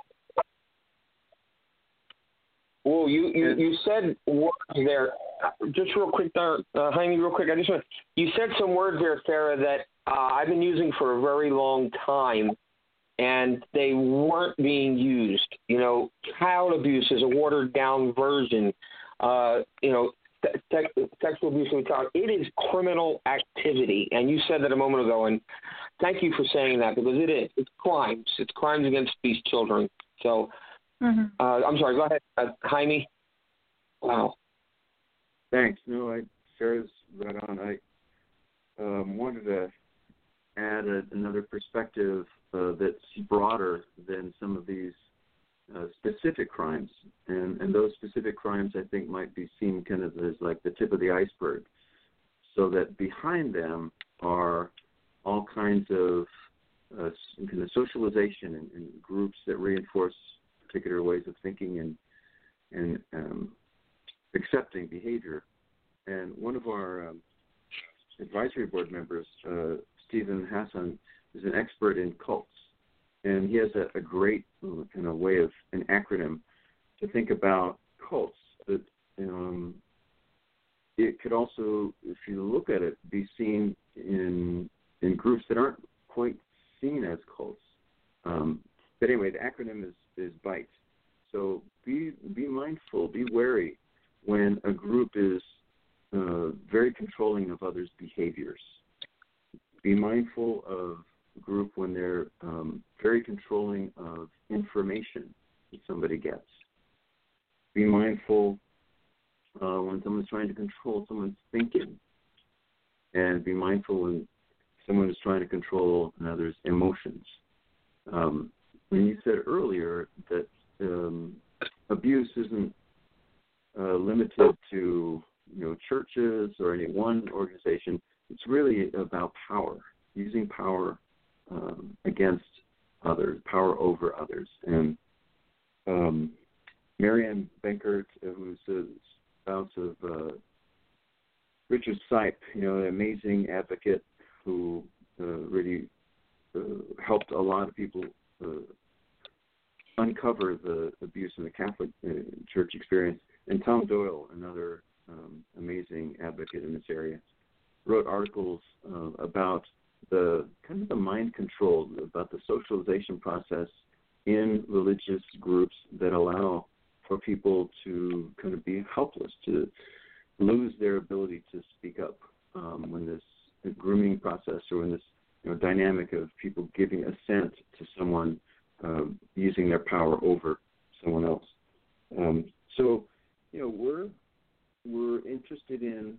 Well, you said words there. Just real quick, Jaime, real quick. You said some words there, Sarah, that I've been using for a very long time, and they weren't being used. You know, child abuse is a watered-down version. You know, sexual abuse of a child, it is criminal activity. And you said that a moment ago, and thank you for saying that, because it is. It's crimes. It's crimes against these children. So, I'm sorry, go ahead, Jaime. Wow. Thanks. No, Sarah's right on. I wanted to add another perspective that's broader than some of these specific crimes. And those specific crimes, I think, might be seen kind of as like the tip of the iceberg. So that behind them are all kinds of kind of socialization and groups that reinforce particular ways of thinking and accepting behavior. And one of our advisory board members, Stephen Hassan, is an expert in cults. And he has a great kind of way of an acronym to think about cults. That it could also, if you look at it, be seen in groups that aren't quite seen as cults. But anyway, the acronym is BITE. So be mindful, be wary when a group is very controlling of others' behaviors. Be mindful of a group when they're very controlling of information that somebody gets. Be mindful when someone's trying to control someone's thinking. And be mindful when someone is trying to control another's emotions. When you said earlier that abuse isn't limited to churches or any one organization, it's really about power, using power against others, power over others. And Marianne Benkert, who's the spouse of Richard Sipe, an amazing advocate who really helped a lot of people uncover the abuse in the Catholic Church experience. And Tom Doyle, another amazing advocate in this area, wrote articles about the kind of the mind control, about the socialization process in religious groups that allow for people to kind of be helpless, to lose their ability to speak up when this grooming process or when this dynamic of people giving assent to someone using their power over someone else. So we're interested in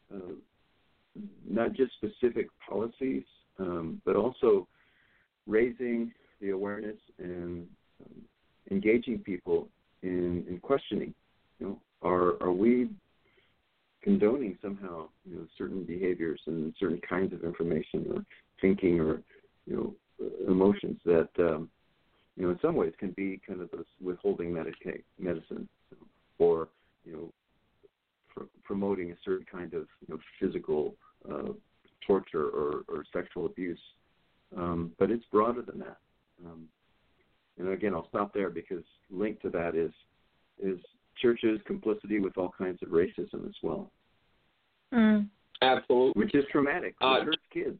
not just specific policies, but also raising the awareness and engaging people in questioning. Are we condoning somehow certain behaviors and certain kinds of information or thinking or emotions that in some ways can be kind of this withholding medicine or promoting a certain kind of physical torture or sexual abuse, but it's broader than that. And again, I'll stop there because linked to that is churches' complicity with all kinds of racism as well. Absolutely, which is traumatic. It hurts kids.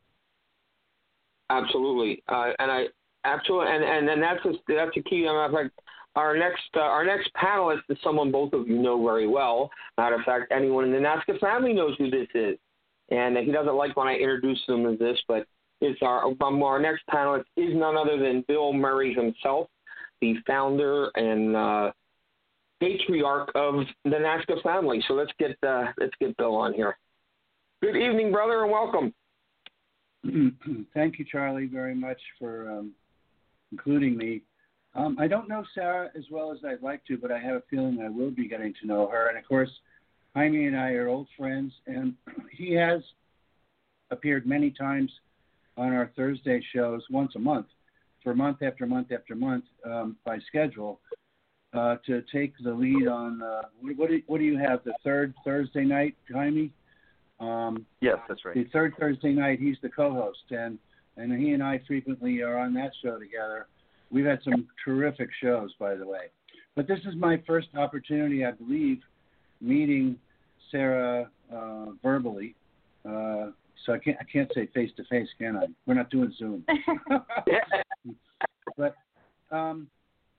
Absolutely, and that's a key. Matter of fact, our next panelist is someone both of you know very well. Matter of fact, anyone in the NAASCA family knows who this is, and he doesn't like when I introduce him as this, but it's our next panelist is none other than Bill Murray himself, the founder and patriarch of the NAASCA family. So let's get Bill on here. Good evening, brother, and welcome. Thank you, Charlie, very much for including me. I don't know Sarah as well as I'd like to, but I have a feeling I will be getting to know her. And, of course, Jaime and I are old friends, and he has appeared many times on our Thursday shows once a month, for month after month after month by schedule, to take the lead on, what do you have, the third Thursday night, Jaime? Yes, that's right. The third Thursday night, he's the co-host, and he and I frequently are on that show together. We've had some terrific shows, by the way. But this is my first opportunity, I believe, meeting Sarah verbally. So I can't say face to face, can I? We're not doing Zoom. But I'm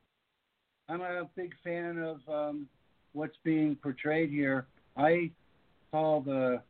a big fan of what's being portrayed here. I call the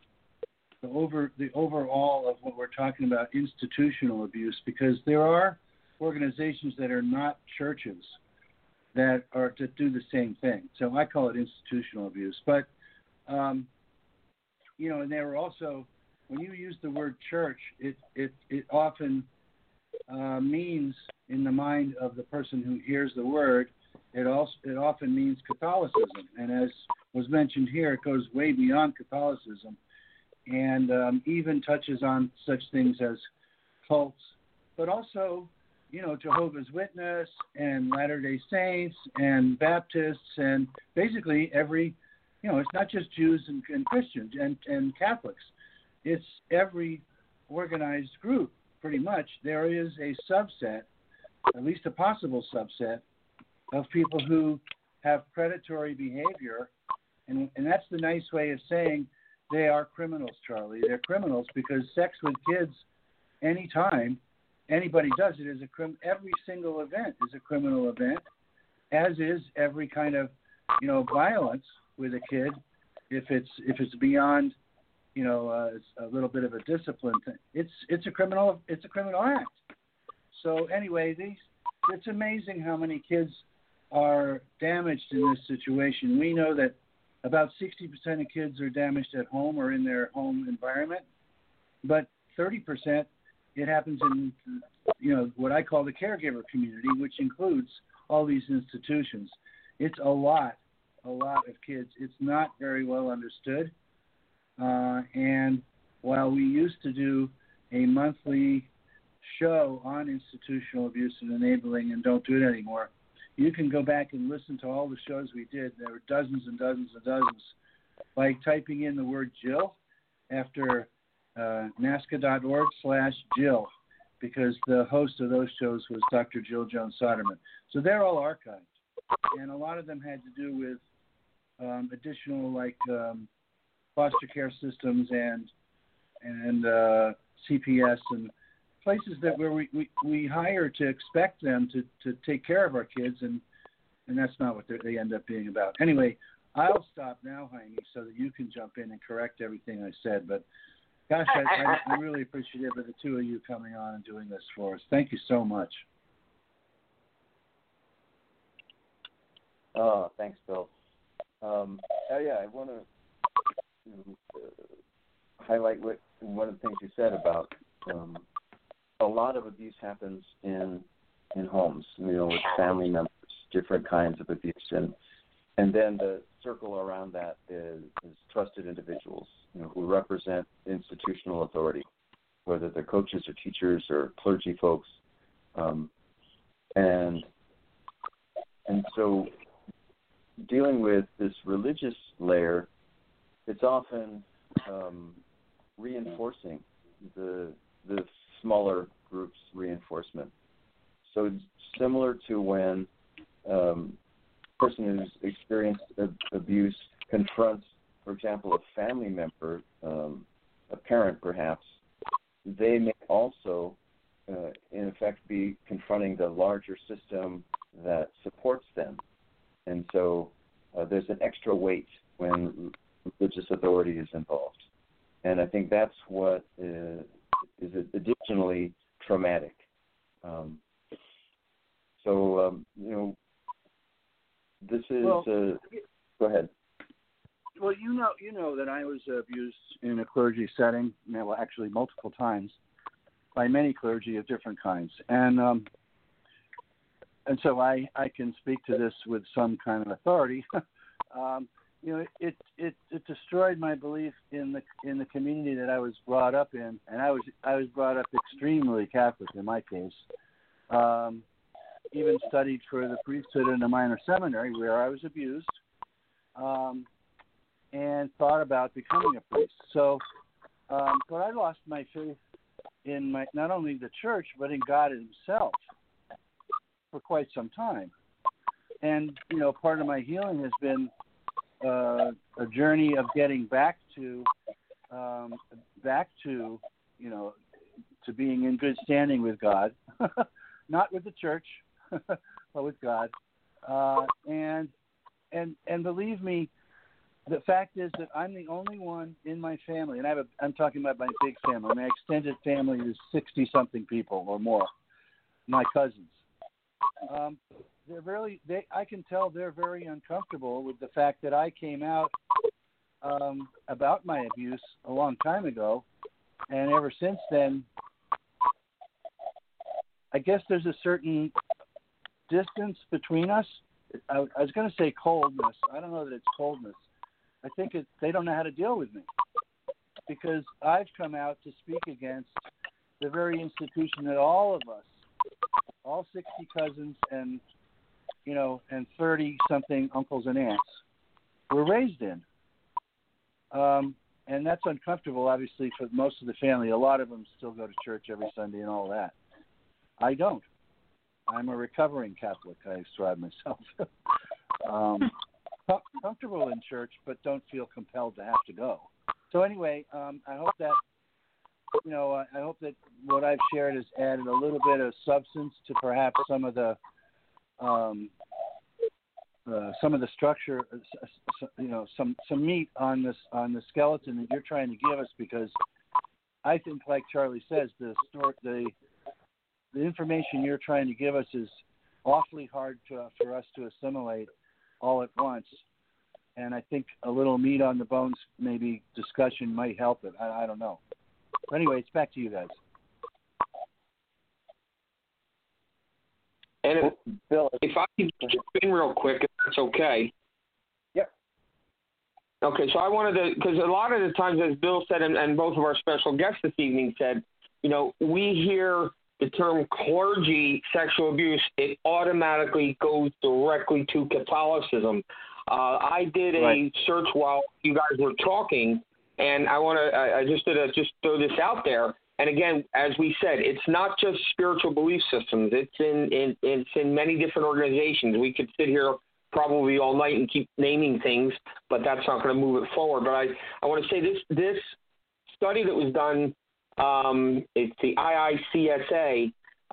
overall of what we're talking about institutional abuse, because there are organizations that are not churches that do the same thing. So I call it institutional abuse. But and there are also, when you use the word church, it often means, in the mind of the person who hears the word, it often means Catholicism. And as was mentioned here, it goes way beyond Catholicism, and even touches on such things as cults, but also, Jehovah's Witness and Latter-day Saints and Baptists, and basically every, it's not just Jews and Christians and Catholics. It's every organized group, pretty much. There is a subset, at least a possible subset, of people who have predatory behavior, and that's the nice way of saying they are criminals, Charlie. They're criminals because sex with kids, anytime anybody does it, is every single event is a criminal event, as is every kind of, violence with a kid, if it's beyond, it's a little bit of a discipline thing. It's a criminal act. So anyway, it's amazing how many kids are damaged in this situation. We know that about 60% of kids are damaged at home or in their home environment, but 30%, it happens in, what I call the caregiver community, which includes all these institutions. It's a lot of kids. It's not very well understood. And while we used to do a monthly show on institutional abuse and enabling, and don't do it anymore, you can go back and listen to all the shows we did. There were dozens and dozens and dozens. By typing in the word Jill after NAASCA.org/Jill, because the host of those shows was Dr. Jill Jones Soderman. So they're all archived. And a lot of them had to do with additional, foster care systems and CPS and places where we hire to expect them to take care of our kids, and that's not what they end up being about. Anyway, I'll stop now, Jaime, so that you can jump in and correct everything I said. But gosh, I'm really appreciative of the two of you coming on and doing this for us. Thank you so much. Oh, thanks, Bill. I want to highlight one of the things you said about a lot of abuse happens in homes, with family members, different kinds of abuse, and then the circle around that is trusted individuals, who represent institutional authority, whether they're coaches or teachers or clergy folks, and so dealing with this religious layer, it's often reinforcing the smaller groups' reinforcement. So it's similar to when a person who's experienced abuse confronts, for example, a family member, a parent perhaps, they may also, in effect, be confronting the larger system that supports them. And so there's an extra weight when religious authority is involved. And I think that's what is additionally traumatic. This is... go ahead. Well, you know that I was abused in a clergy setting, actually multiple times, by many clergy of different kinds. And so I can speak to this with some kind of authority. It destroyed my belief in the community that I was brought up in, and I was brought up extremely Catholic in my case. Even studied for the priesthood in a minor seminary where I was abused, and thought about becoming a priest. So, but I lost my faith in not only the church but in God Himself for quite some time. And part of my healing has been a journey of getting back to to being in good standing with God, not with the church, but with God. And believe me, the fact is that I'm the only one in my family, and I'm talking about my big family. My extended family is 60-something people or more, my cousins. I can tell they're very uncomfortable with the fact that I came out about my abuse a long time ago, and ever since then, I guess there's a certain distance between us. I was going to say coldness. I don't know that it's coldness. I think they don't know how to deal with me, because I've come out to speak against the very institution that all of us, all 60 cousins and 30-something uncles and aunts were raised in. And that's uncomfortable, obviously, for most of the family. A lot of them still go to church every Sunday and all that. I don't. I'm a recovering Catholic, I describe myself. Comfortable in church, but don't feel compelled to have to go. So anyway, I hope that what I've shared has added a little bit of substance to perhaps some of the structure, some meat on the skeleton that you're trying to give us, because I think, like Charlie says, the information you're trying to give us is awfully hard for us to assimilate all at once. And I think a little meat on the bones, maybe discussion, might help it. I don't know. But anyway, it's back to you guys. And Bill, if I can jump in real quick, if that's okay. Yep. Okay, so I wanted to, because a lot of the times, as Bill said, and both of our special guests this evening said, we hear the term clergy sexual abuse, it automatically goes directly to Catholicism. I did a search while you guys were talking, and I just throw this out there. And again, as we said, it's not just spiritual belief systems. It's in many different organizations. We could sit here probably all night and keep naming things, but that's not going to move it forward. But I want to say this study that was done, it's the IICSA,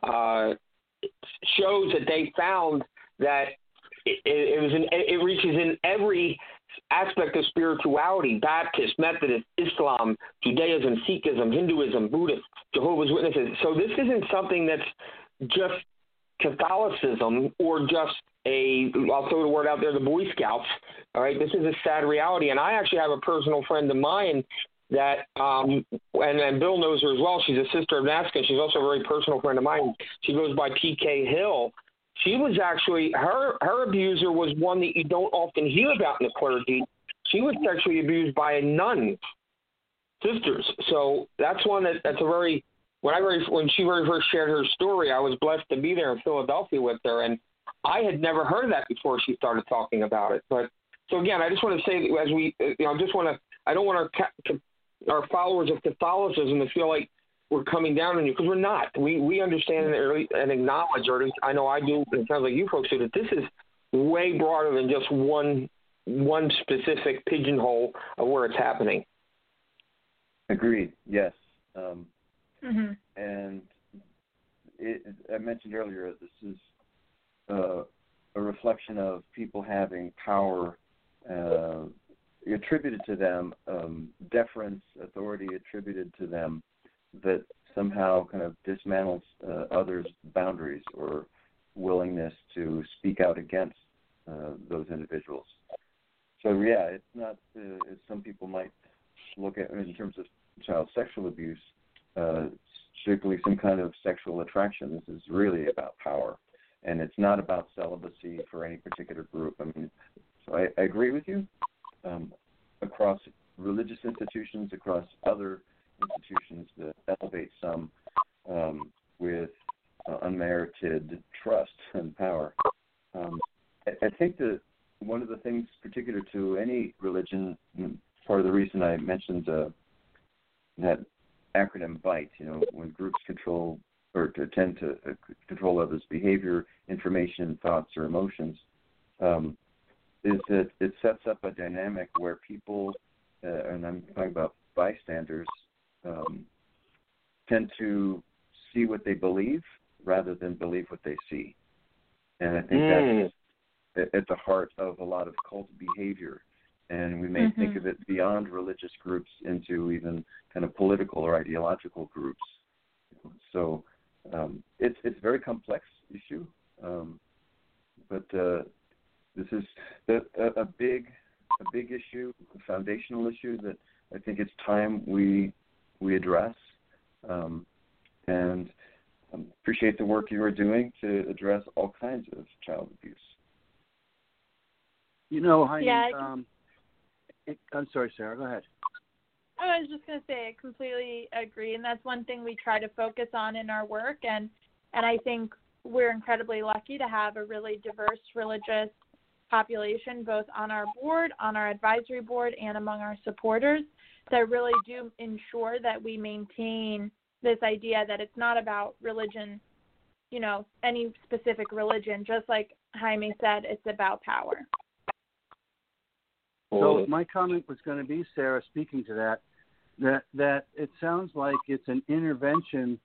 shows that they found that it reaches in every aspect of spirituality: Baptist, Methodist, Islam, Judaism, Sikhism, Hinduism, Buddhist, Jehovah's Witnesses. So this isn't something that's just Catholicism or just I'll throw the word out there, the Boy Scouts. All right, this is a sad reality. And I actually have a personal friend of mine that, and Bill knows her as well. She's a sister of NASCA. She's also a very personal friend of mine. She goes by PK Hill. She was actually, her abuser was one that you don't often hear about in the clergy. She was sexually abused by a nun, sisters. So that's one that's a very, when she very first shared her story, I was blessed to be there in Philadelphia with her. And I had never heard that before she started talking about it. But so again, I just want to say that as we, I don't want our followers of Catholicism to feel like we're coming down on you, because we're not. We understand and acknowledge, or at least I know I do, and it sounds like you folks do, that this is way broader than just one specific pigeonhole of where it's happening. Agreed. Yes. And I mentioned earlier, this is a reflection of people having power attributed to them, deference, authority attributed to them, that somehow kind of dismantles others' boundaries or willingness to speak out against those individuals. So yeah, it's not as some people might look at in terms of child sexual abuse, strictly some kind of sexual attraction. This is really about power, and it's not about celibacy for any particular group. I mean, so I agree with you. Across religious institutions, across other institutions that elevate some with unmerited trust and power. I think that one of the things particular to any religion, part of the reason I mentioned that acronym BITE, when groups control or to tend to control others' behavior, information, thoughts, or emotions, is that it sets up a dynamic where people, and I'm talking about bystanders, tend to see what they believe, rather than believe what they see. And I think that's at the heart of a lot of cult behavior. And we may think of it beyond religious groups into even kind of political or ideological groups. So it's a very complex issue, but this is a big issue, a foundational issue that I think it's time we address. And appreciate the work you are doing to address all kinds of child abuse. You know, Heidi, Yeah, I'm sorry, Sarah. Go ahead. I was just going to say I completely agree, and that's one thing we try to focus on in our work, and I think we're incredibly lucky to have a really diverse religious population, both on our board, on our advisory board, and among our supporters, that really do ensure that we maintain this idea that it's not about religion, you know, any specific religion. Just like Jaime said, it's about power. So my comment was going to be, Sarah, speaking to that it sounds like it's an intervention.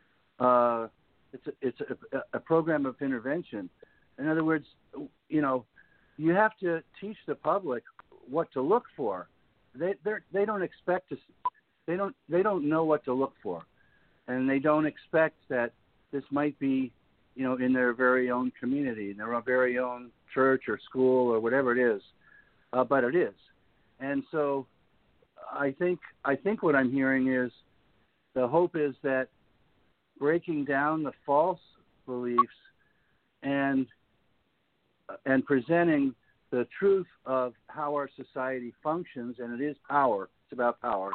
It's a program of intervention. In other words, you know, you have to teach the public what to look for. They don't expect to. They don't know what to look for, and they don't expect that this might be, you know, in their very own community, in their very own church or school or whatever it is. But it is. And so I think what I'm hearing is the hope is that breaking down the false beliefs and presenting the truth of how our society functions, and it is power, it's about power,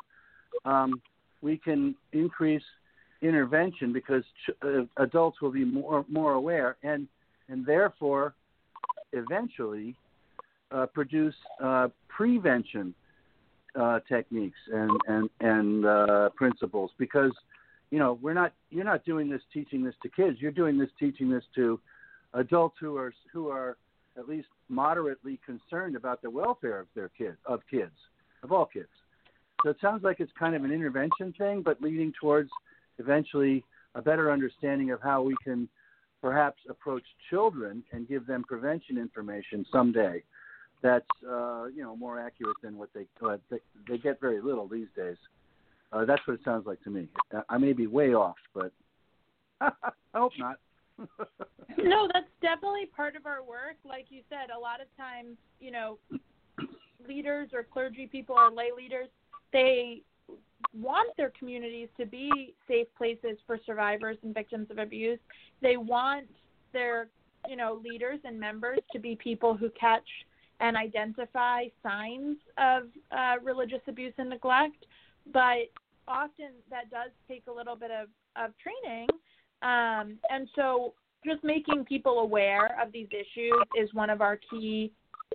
we can increase intervention because adults will be more aware and therefore eventually produce prevention techniques and principles, because you know you're not doing this teaching this to kids, you're doing this teaching this to adults who are at least moderately concerned about the welfare of their kids, of all kids. So it sounds like it's kind of an intervention thing, but leading towards eventually a better understanding of how we can perhaps approach children and give them prevention information someday. That's more accurate than what they get very little these days. That's what it sounds like to me. I may be way off, but I hope not. No, that's definitely part of our work. Like you said, a lot of times, you know, leaders or clergy people or lay leaders, they want their communities to be safe places for survivors and victims of abuse. They want their, you know, leaders and members to be people who catch and identify signs of religious abuse and neglect, but often that does take a little bit of training, and so just making people aware of these issues is one of our key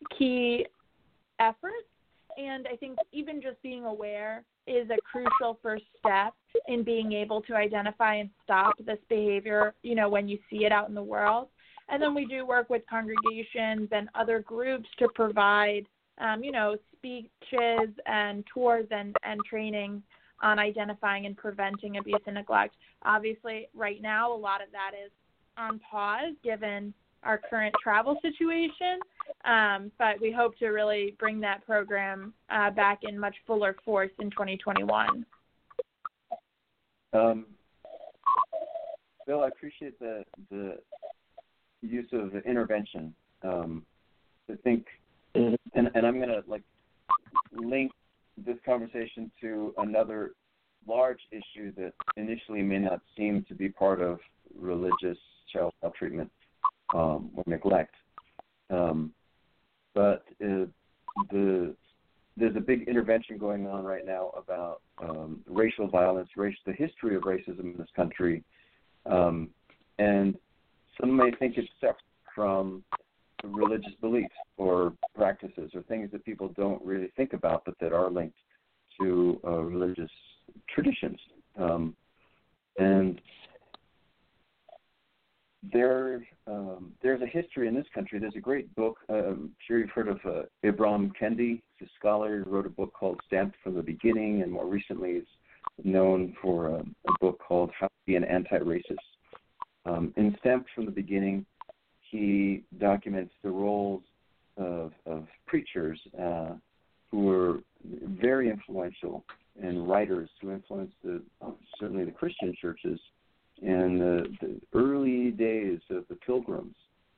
efforts, and I think even just being aware is a crucial first step in being able to identify and stop this behavior, you know, when you see it out in the world. And then we do work with congregations and other groups to provide, speeches and tours and training on identifying and preventing abuse and neglect. Obviously, right now, a lot of that is on pause given our current travel situation, but we hope to really bring that program back in much fuller force in 2021. Bill, I appreciate the use of intervention. I think, and I'm going to link this conversation to another large issue that initially may not seem to be part of religious child maltreatment or neglect, but there's a big intervention going on right now about racial violence, the history of racism in this country, and some may think it's separate from religious beliefs or practices or things that people don't really think about, but that are linked to religious traditions. And there's a history in this country. There's a great book. I'm sure you've heard of Ibram Kendi. He's a scholar who wrote a book called Stamped from the Beginning, and more recently is known for a book called How to Be an Anti-Racist. In Stamped from the Beginning, he documents the roles of preachers who were very influential and writers who influenced certainly the Christian churches in the early days of the Pilgrims,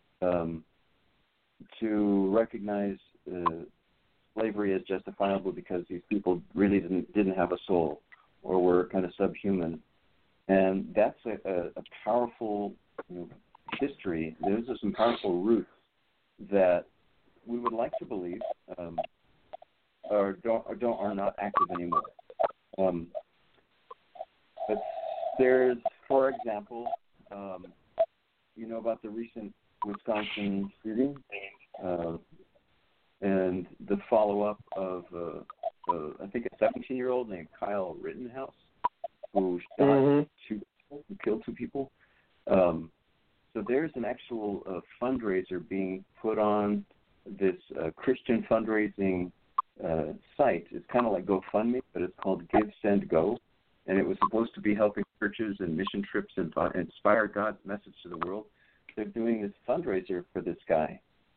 to recognize slavery as justifiable because these people really didn't have a soul or were kind of subhuman. And that's a powerful history. Those are some powerful roots that we would like to believe are not active anymore. But there's, for example, about the recent Wisconsin shooting and the follow-up of, I think, a 17-year-old named Kyle Rittenhouse who shot who killed 2 people. So there's an actual fundraiser being put on this Christian fundraising site. It's kind of like GoFundMe, but it's called Give, Send, Go. And it was supposed to be helping churches and mission trips and inspire God's message to the world. They're doing this fundraiser for this guy.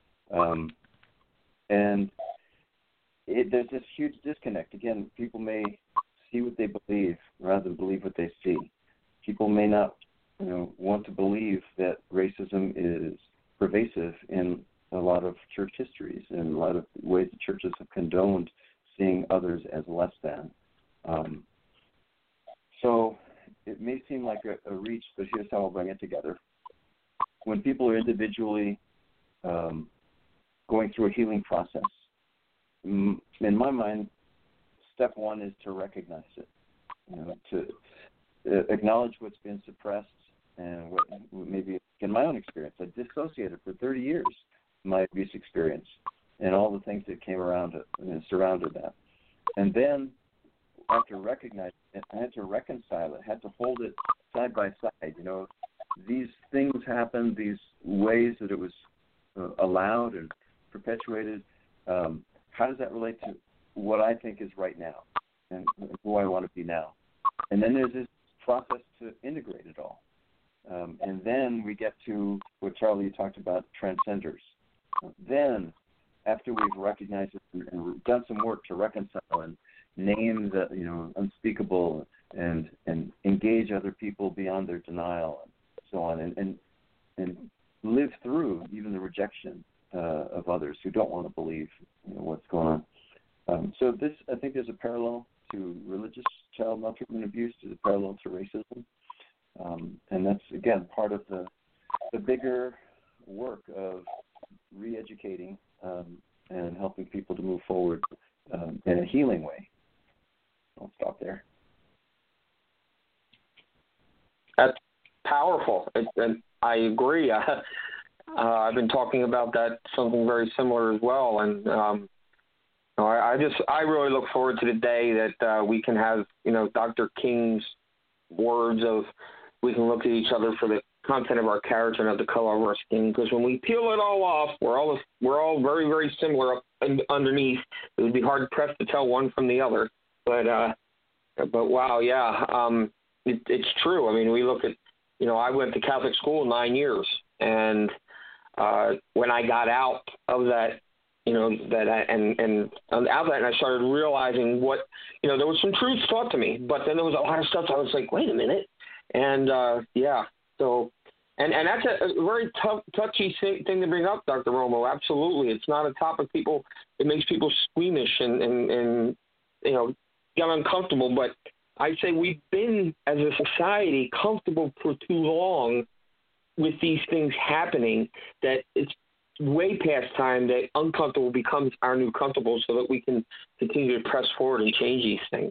And there's this huge disconnect. Again, people may see what they believe rather than believe what they see. People may not want to believe that racism is pervasive in a lot of church histories and a lot of ways the churches have condoned seeing others as less than. So it may seem like a reach, but here's how I'll bring it together. When people are individually going through a healing process, in my mind, step one is to recognize it, to acknowledge what's been suppressed and what maybe in my own experience, I dissociated for 30 years my abuse experience and all the things that came around it and surrounded that. And then after recognizing it, I had to reconcile it, had to hold it side by side. These things happened, these ways that it was allowed and perpetuated. How does that relate to what I think is right now and who I want to be now? And then there's this process to integrate it all. And then we get to what Charlie talked about, transcenders. Then, after we've recognized it and done some work to reconcile and name the unspeakable and engage other people beyond their denial and so on, and live through even the rejection of others who don't want to believe what's going on. So this, I think, is a parallel to religious child maltreatment abuse, is a parallel to racism. And that's, again, part of the bigger work of re-educating and helping people to move forward in a healing way. I'll stop there. That's powerful. And I agree. I've been talking about that, something very similar as well. And I really look forward to the day that we can have, Dr. King's words of, we can look at each other for the content of our character and not the color of our skin. Because when we peel it all off, we're all very, very similar underneath. It would be hard pressed to tell one from the other. But wow, yeah, it's true. I mean, we look at, I went to Catholic school 9 years, and when I got out of that, and out of that, and I started realizing what, there was some truths taught to me, but then there was a lot of stuff I was like, wait a minute. And, so, and that's a very touchy thing to bring up, Dr. Romo. Absolutely. It's not a topic it makes people squeamish and get uncomfortable. But I say we've been, as a society, comfortable for too long with these things happening that it's way past time that uncomfortable becomes our new comfortable so that we can continue to press forward and change these things.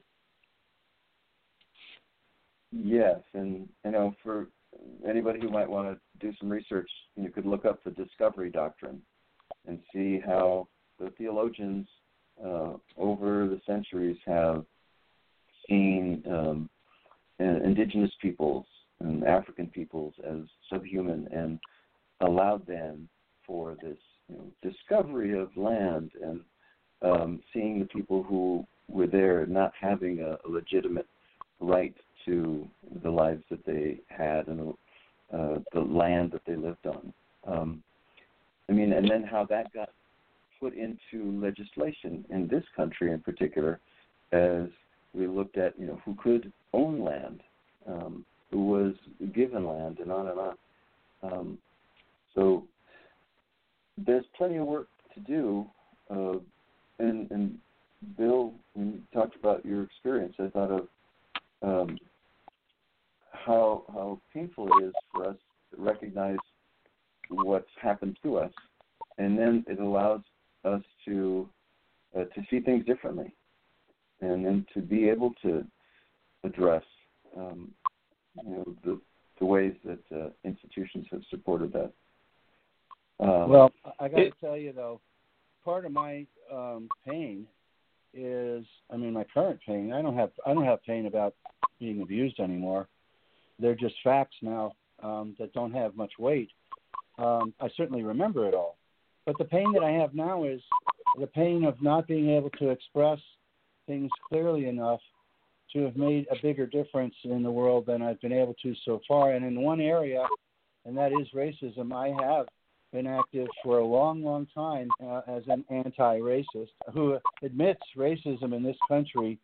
Yes, and for anybody who might want to do some research, you could look up the discovery doctrine and see how the theologians over the centuries have seen indigenous peoples and African peoples as subhuman and allowed them for this discovery of land and seeing the people who were there not having a legitimate right to the lives that they had and the land that they lived on. And then how that got put into legislation in this country in particular, as we looked at, who could own land, who was given land, and on and on. So there's plenty of work to do. And Bill, when you talked about your experience, I thought of how painful it is for us to recognize what's happened to us, and then it allows us to see things differently, and then to be able to address the ways that institutions have supported that. Well, I got to tell you though, part of my pain is, my current pain. I don't have pain about being abused anymore. They're just facts now that don't have much weight. I certainly remember it all. But the pain that I have now is the pain of not being able to express things clearly enough to have made a bigger difference in the world than I've been able to so far. And in one area, and that is racism, I have been active for a long, long time as an anti-racist who admits racism in this country,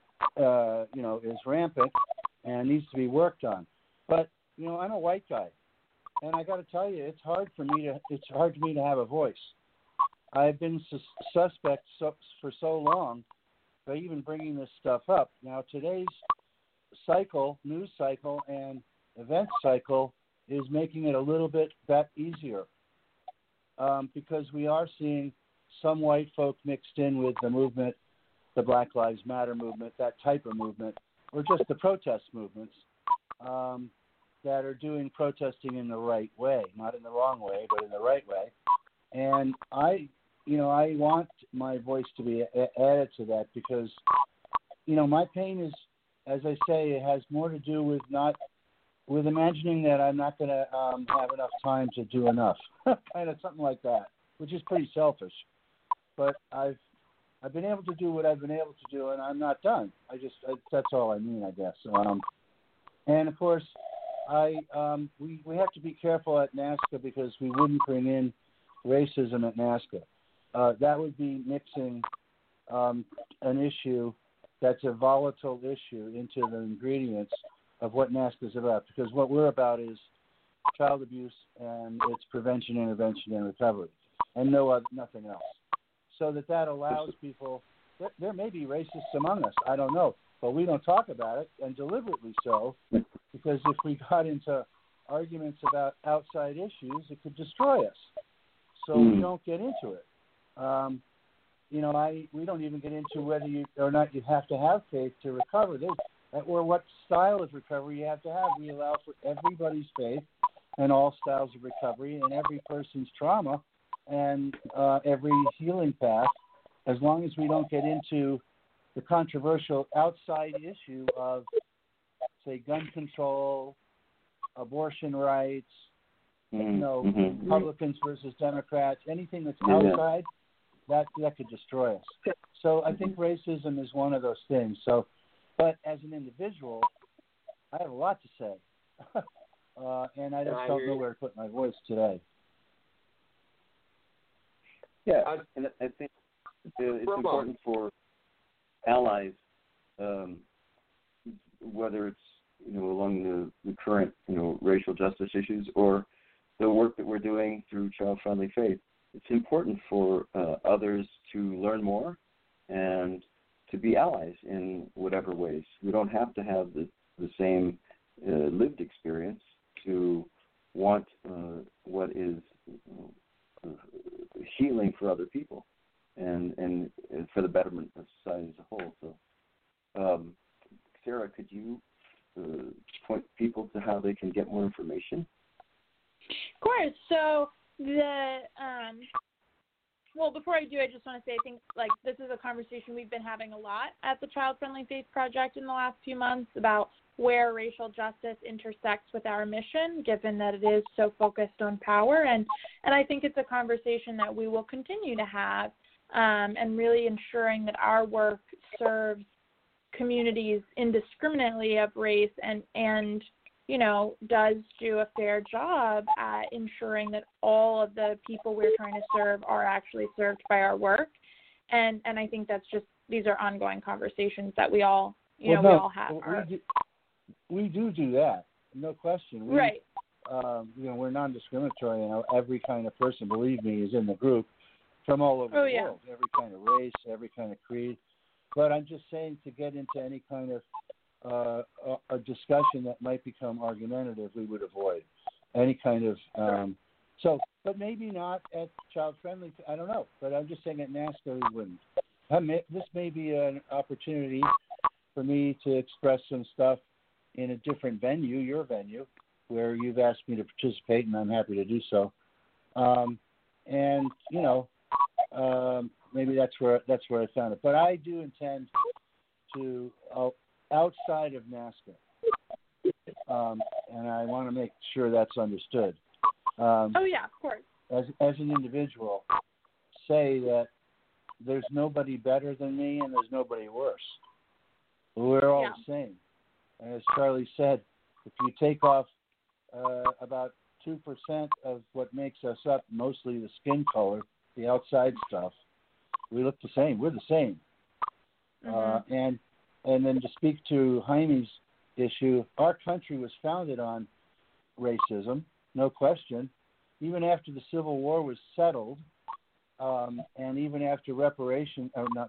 is rampant and needs to be worked on. But, I'm a white guy. And I got to tell you, it's hard for me to have a voice. I've been suspect for so long by even bringing this stuff up. Now, today's news cycle and event cycle is making it a little bit easier because we are seeing some white folk mixed in with the movement, the Black Lives Matter movement, that type of movement, or just the protest movements. That are doing protesting in the right way, not in the wrong way, but in the right way. And I want my voice to be added to that because, my pain is, as I say, it has more to do with imagining that I'm not going to have enough time to do enough, kind of something like that, which is pretty selfish. But I've been able to do what I've been able to do, and I'm not done. That's all I mean, I guess. And of course, we have to be careful at NAASCA because we wouldn't bring in racism at NAASCA. That would be mixing an issue that's a volatile issue into the ingredients of what NAASCA is about. Because what we're about is child abuse and its prevention, intervention, and recovery, and nothing else. So that allows people. There may be racists among us. I don't know. But we don't talk about it, and deliberately so, because if we got into arguments about outside issues, it could destroy us. So we don't get into it. We don't even get into whether you or not you have to have faith to recover, or what style of recovery you have to have. We allow for everybody's faith and all styles of recovery and every person's trauma and every healing path, as long as we don't get into the controversial outside issue of, say, gun control, abortion rights, Republicans versus Democrats, anything that's outside, that could destroy us. So I think racism is one of those things. So, but as an individual, I have a lot to say, and I just don't know where to put my voice today. Yeah, and I think it's important for allies, whether it's along the current racial justice issues or the work that we're doing through Child-Friendly Faith. It's important for others to learn more and to be allies in whatever ways. We don't have to have the same lived experience to want what is healing for other people and for the betterment of society as a whole. So, Sarah, could you point people to how they can get more information? Of course. So before I do, I just want to say I think this is a conversation we've been having a lot at the Child-Friendly Faith Project in the last few months about where racial justice intersects with our mission, given that it is so focused on power. And I think it's a conversation that we will continue to have, and really ensuring that our work serves communities indiscriminately of race and does do a fair job at ensuring that all of the people we're trying to serve are actually served by our work. And I think that's just, these are ongoing conversations that we all, we all have. We do that, no question. Right. We're non-discriminatory, and every kind of person, believe me, is in the group from all over the world, every kind of race, every kind of creed. But I'm just saying, to get into any kind of a discussion that might become argumentative, we would avoid any kind of but maybe not at Child Friendly. I don't know, but I'm just saying at NASCA we wouldn't. This may be an opportunity for me to express some stuff in a different venue, your venue, where you've asked me to participate, and I'm happy to do so. Maybe that's where I found it. But I do intend to outside of NASCA, and I want to make sure that's understood. Of course. As an individual, say that there's nobody better than me and there's nobody worse. We're all the same. And as Charlie said, if you take off about 2% of what makes us up, mostly the skin color, the outside stuff, we look the same. We're the same. Mm-hmm. And then to speak to Jaime's issue, our country was founded on racism, no question. Even after the Civil War was settled, and even after reform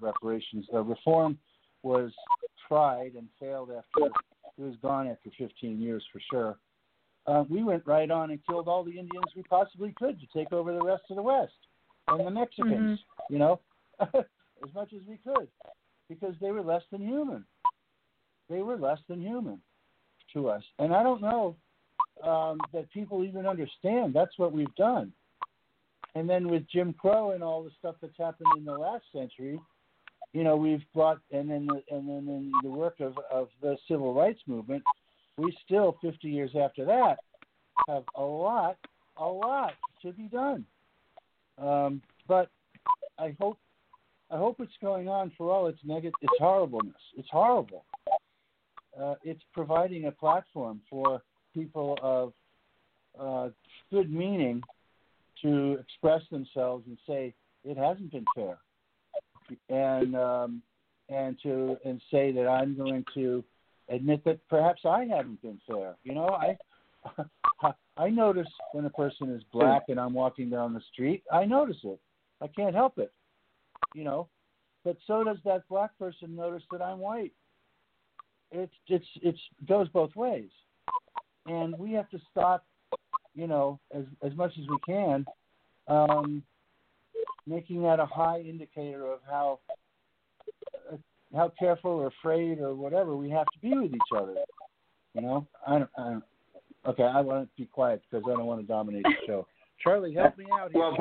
was tried and failed after it was gone after 15 years for sure, we went right on and killed all the Indians we possibly could to take over the rest of the West and the Mexicans, as much as we could, because they were less than human. They were less than human to us. And I don't know that people even understand that's what we've done. And then with Jim Crow and all the stuff that's happened in the last century, we've brought, and then in the work of the civil rights movement, we still, 50 years after that, have a lot to be done. But I hope it's going on for all its its horribleness. It's horrible. It's providing a platform for people of good meaning to express themselves and say it hasn't been fair, and say that I'm going to admit that perhaps I haven't been fair. I notice when a person is black and I'm walking down the street. I notice it. I can't help it. But so does that black person notice that I'm white. It goes both ways, and we have to stop, as much as we can, making that a high indicator of how careful or afraid or whatever we have to be with each other. Okay, I want to be quiet because I don't want to dominate the show. Charlie, help me out here.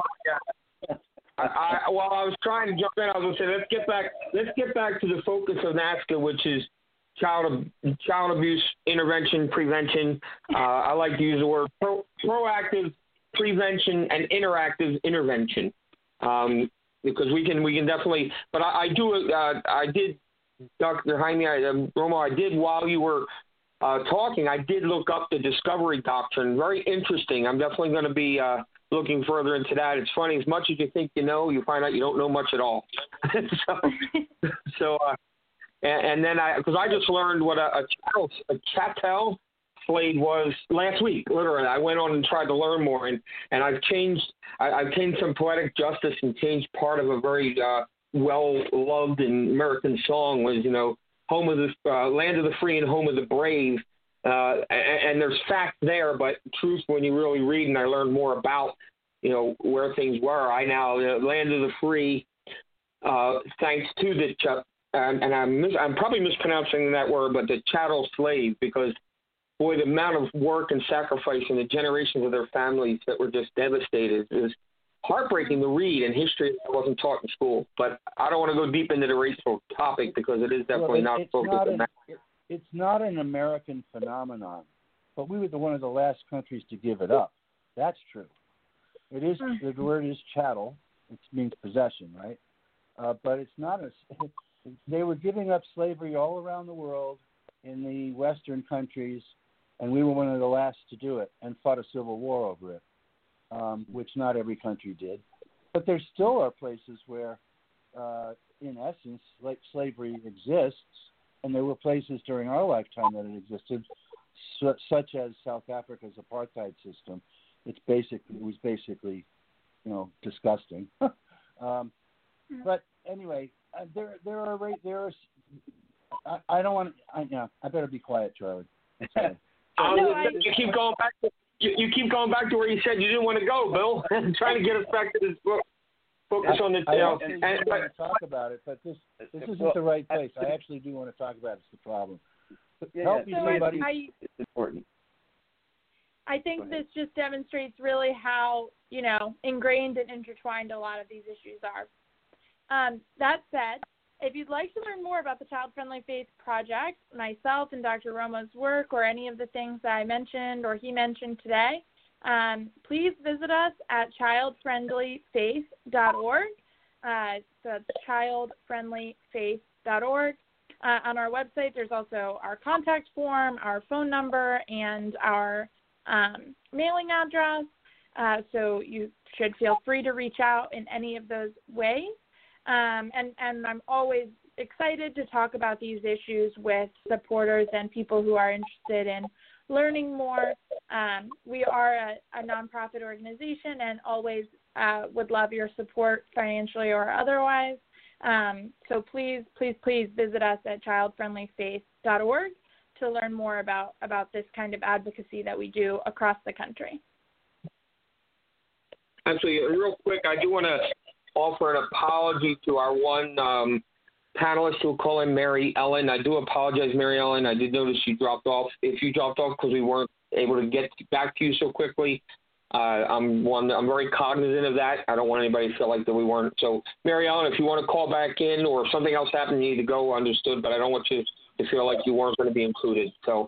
I was trying to jump in. I was going to say, let's get back to the focus of NASCA, which is child abuse intervention, prevention. I like to use the word proactive prevention and interactive intervention, because we can definitely. But I did, Dr. Jaime Romo, I did while you were talking. I did look up the Discovery Doctrine. Very interesting. I'm definitely going to be looking further into that. It's funny, as much as you think you know, you find out you don't know much at all. And then because I just learned what a chattel slave was last week. Literally, I went on and tried to learn more, and I've changed some poetic justice and changed part of a very well loved and American song was home of the land of the free and home of the brave. And there's fact there, but truth when you really read, and I learned more about, where things were. I now, land of the free, thanks to the, and I'm probably mispronouncing that word, but the chattel slave, because, boy, the amount of work and sacrifice and the generations of their families that were just devastated is heartbreaking to read, in history that wasn't taught in school. But I don't want to go deep into the racial topic because it is definitely not focused on that. It's not an American phenomenon, but we were one of the last countries to give it up. That's true. It is. The word is chattel. It means possession, right? But it's not. They were giving up slavery all around the world in the Western countries and we were one of the last to do it and fought a civil war over it, which not every country did. But there still are places where, in essence, like slavery exists, and there were places during our lifetime that it existed, such as South Africa's apartheid system. It was basically, disgusting. But anyway, there are. I don't want. I better be quiet, Charlie. Sorry. You keep going back. You keep going back to where you said you didn't want to go, Bill. Trying to get us back to this book. Focus on the. I want to talk about it, but this isn't the right place. I actually do want to talk about it. It's the problem. Help me, somebody. It's important. I think this just demonstrates really how, ingrained and intertwined a lot of these issues are. That said, if you'd like to learn more about the Child Friendly Faith Project, myself and Dr. Romo's work, or any of the things that I mentioned or he mentioned today, please visit us at childfriendlyfaith.org. That's childfriendlyfaith.org. On our website, there's also our contact form, our phone number, and our mailing address. So you should feel free to reach out in any of those ways. And I'm always excited to talk about these issues with supporters and people who are interested in learning more. We are a nonprofit organization and always would love your support financially or otherwise. So please visit us at childfriendlyfaith.org to learn more about this kind of advocacy that we do across the country. Actually, real quick, I do want to offer an apology to our one panelist who'll call in, Mary Ellen. I do apologize, Mary Ellen. I did notice you dropped off. If you dropped off because we weren't able to get back to you so quickly, I'm very cognizant of that. I don't want anybody to feel like that we weren't. So, Mary Ellen, if you want to call back in or if something else happened, you need to go, understood, but I don't want you to feel like you weren't going to be included. So,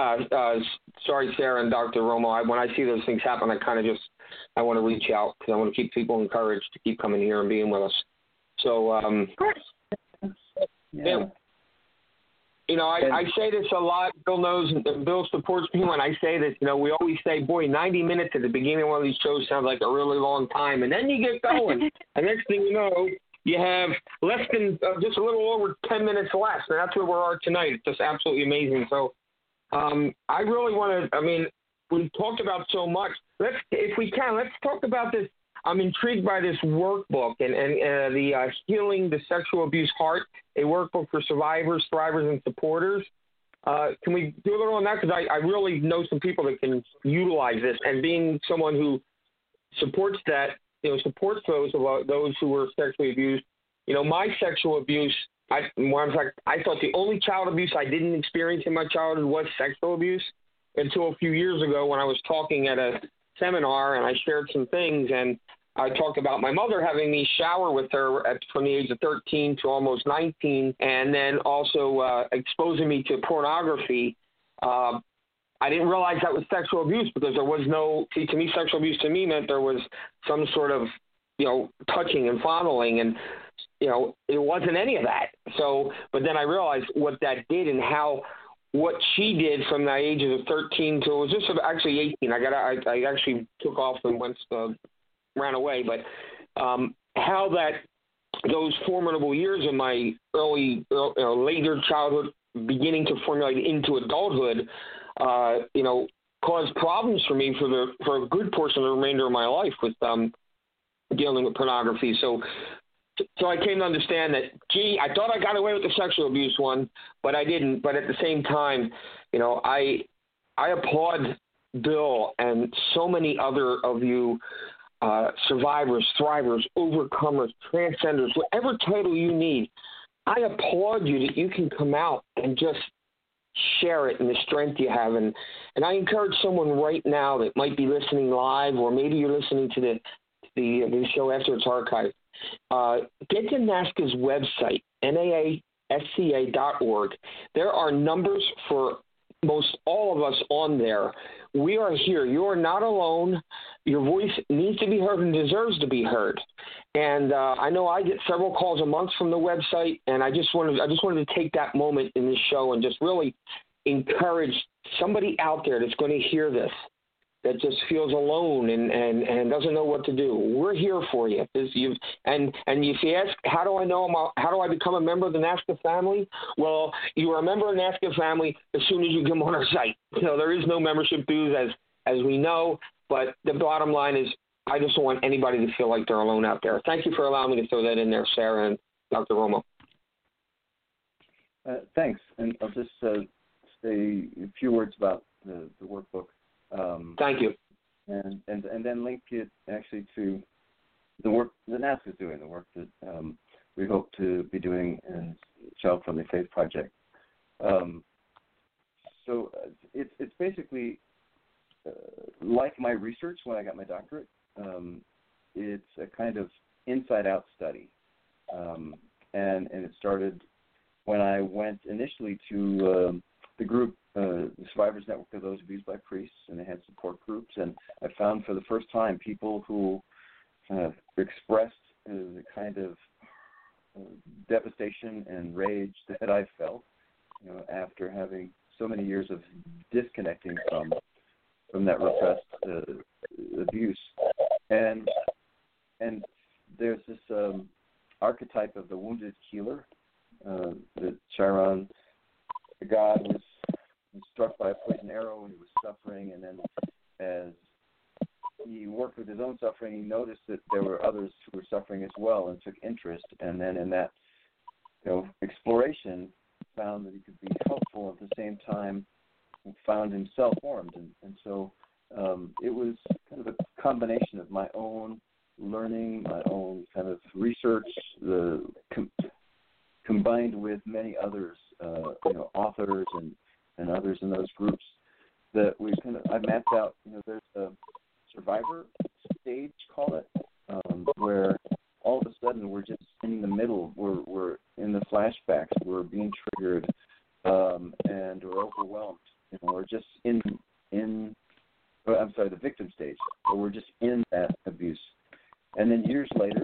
sorry, Sarah and Dr. Romo. When I see those things happen, I want to reach out because I want to keep people encouraged to keep coming here and being with us. So, of course. Yeah. I say this a lot. Bill knows, and Bill supports me when I say this. We always say, boy, 90 minutes at the beginning of one of these shows sounds like a really long time. And then you get going. And next thing you know, you have less than just a little over 10 minutes left. And that's where we are tonight. It's just absolutely amazing. So I really want to, we've talked about so much. If we can, let's talk about this. I'm intrigued by this workbook and the Healing the Sexual Abuse Heart, a workbook for survivors, thrivers, and supporters. Can we do a little on that? Because I really know some people that can utilize this. And being someone who supports that, supports those who were sexually abused. My sexual abuse, I thought the only child abuse I didn't experience in my childhood was sexual abuse until a few years ago when I was talking at a seminar and I shared some things, and I talked about my mother having me shower with her from the age of 13 to almost 19, and then also exposing me to pornography. I didn't realize that was sexual abuse because there was to me, sexual abuse to me meant there was some sort of, touching and fondling, and, it wasn't any of that. So, but then I realized what that did and what she did from the ages of 13 to, it was just actually 18. I actually took off and ran away. But how those formidable years in my later childhood, beginning to formulate into adulthood, caused problems for me for a good portion of the remainder of my life with dealing with pornography. So I came to understand that, I thought I got away with the sexual abuse one, but I didn't. But at the same time, I applaud Bill and so many other of you, survivors, thrivers, overcomers, transcenders, whatever title you need. I applaud you that you can come out and just share it and the strength you have. And I encourage someone right now that might be listening live, or maybe you're listening to the show after it's archived. Get to NAASCA's website, naasca.org. There are numbers for most all of us on there. We are here. You are not alone. Your voice needs to be heard and deserves to be heard. And I know I get several calls a month from the website, and I just wanted to take that moment in this show and just really encourage somebody out there that's going to hear this, that just feels alone and doesn't know what to do. We're here for you. And if you ask, how do I become a member of the NAASCA family? Well, you are a member of the NAASCA family as soon as you come on our site. There is no membership dues as we know, but the bottom line is I just don't want anybody to feel like they're alone out there. Thank you for allowing me to throw that in there, Sarah and Dr. Romo. Thanks. And I'll just say a few words about the workbook. Thank you. And then link it actually to the work that NAASCA is doing, the work that we hope to be doing in Child Friendly Faith Project. So it's basically like my research when I got my doctorate. It's a kind of inside-out study, and it started when I went initially to the group, the Survivors Network of Those Abused by Priests, and they had support groups, and I found for the first time people who expressed the kind of devastation and rage that I felt, after having so many years of disconnecting from that repressed abuse, and there's this archetype of the wounded healer that Chiron, the god, was struck by a poison arrow and he was suffering, and then as he worked with his own suffering, he noticed that there were others who were suffering as well and took interest, and then in that exploration found that he could be helpful at the same time, and found himself formed, and so it was kind of a combination of my own learning, my own kind of research, combined with many others, authors and others in those groups, that I mapped out. There's a survivor stage, call it, where all of a sudden we're just in the middle. We're in the flashbacks. We're being triggered, and we're overwhelmed. We're just the victim stage, where we're just in that abuse. And then years later,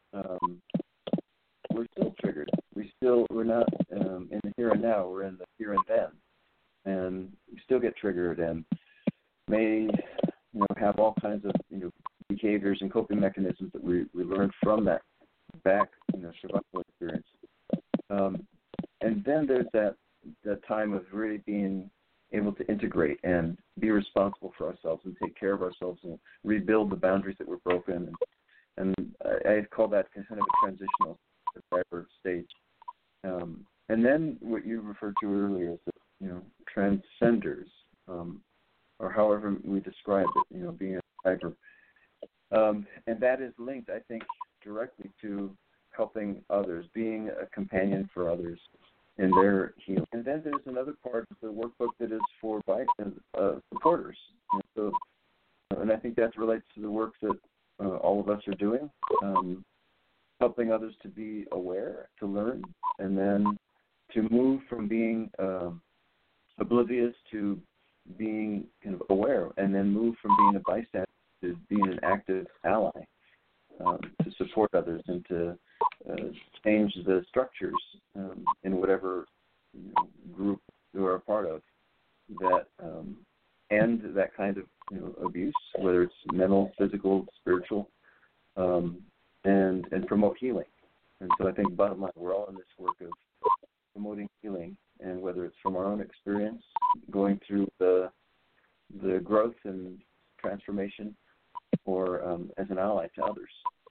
we're still triggered. We're not in the here and now. We're in the here and then, and we still get triggered and may have all kinds of behaviors and coping mechanisms that we learned from that back survival experience. And then there's that time of really being able to integrate and be responsible for ourselves and take care of ourselves and rebuild the boundaries that were broken. And I call that kind of a transitional survivor stage. And then what you referred to earlier is the transcenders, or however we describe it, being a survivor. And that is linked, I think, directly to helping others, being a companion for others in their healing. And then there's another part of the workbook that is for supporters. And I think that relates to the work that all of us are doing, helping others to be aware, to learn, and then to move from being oblivious to being kind of aware, and then move from being a bystander to being an active ally, to support others and to change the structures in whatever group you are a part of that end that kind of abuse, whether it's mental, physical, spiritual, and promote healing. And so I think bottom line, we're all in this work of promoting healing, and whether it's from our own experience, going through the growth and transformation, or as an ally to others.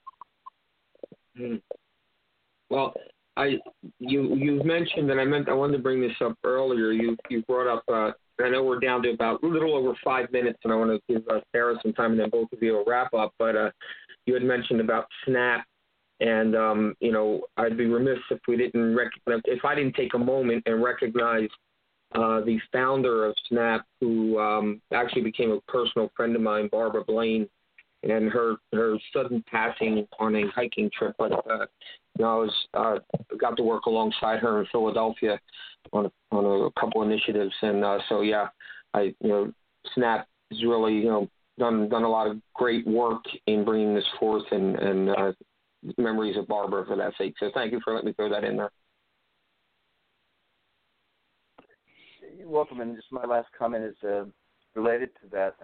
Well, you've mentioned, and I wanted to bring this up earlier. You brought up. I know we're down to about a little over 5 minutes, and I want to give Sarah some time, and then both of you a wrap up. But you had mentioned about SNAP, and I'd be remiss if we didn't if I didn't take a moment and recognize the founder of SNAP, who actually became a personal friend of mine, Barbara Blaine, and her sudden passing on a hiking trip. But I got to work alongside her in Philadelphia on a couple initiatives, and SNAP has really done a lot of great work in bringing this forth, and memories of Barbara for that sake. So thank you for letting me throw that in there. You're welcome. And just my last comment is related to that.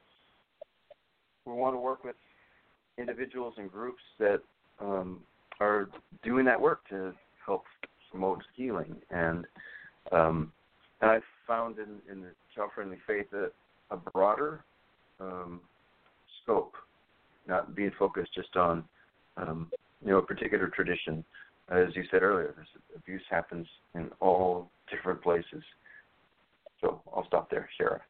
We want to work with individuals and groups that are doing that work to help promote healing. And I found in the child-friendly faith a broader scope, not being focused just on a particular tradition. As you said earlier, this abuse happens in all different places. So I'll stop there, Sarah.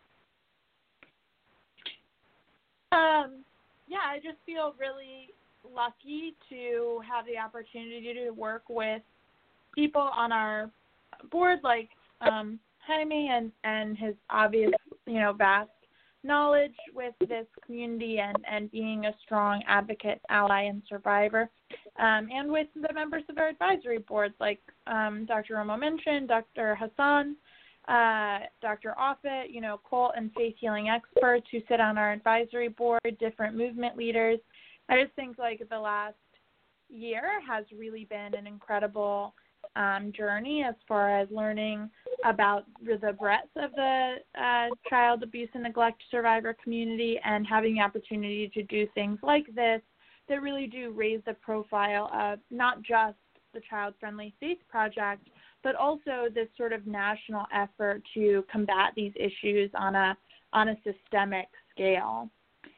Yeah, I just feel really lucky to have the opportunity to work with people on our board like Jaime and his obvious, vast knowledge with this community and being a strong advocate, ally, and survivor, and with the members of our advisory board like Dr. Romo mentioned, Dr. Hassan, Dr. Offit, cult and faith healing experts who sit on our advisory board, different movement leaders. I just think like the last year has really been an incredible journey as far as learning about the breadth of the child abuse and neglect survivor community and having the opportunity to do things like this that really do raise the profile of not just the Child Friendly Faith Project, but also this sort of national effort to combat these issues on a systemic scale.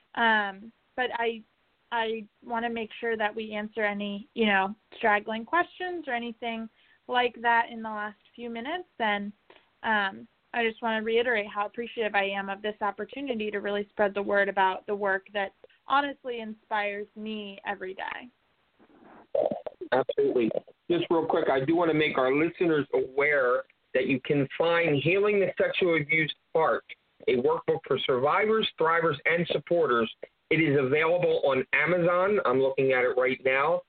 But I want to make sure that we answer any, straggling questions or anything like that in the last few minutes. And I just want to reiterate how appreciative I am of this opportunity to really spread the word about the work that honestly inspires me every day. Absolutely. Just real quick, I do want to make our listeners aware that you can find Healing the Sexual Abuse Part, a workbook for survivors, thrivers, and supporters. It is available on Amazon. I'm looking at it right now.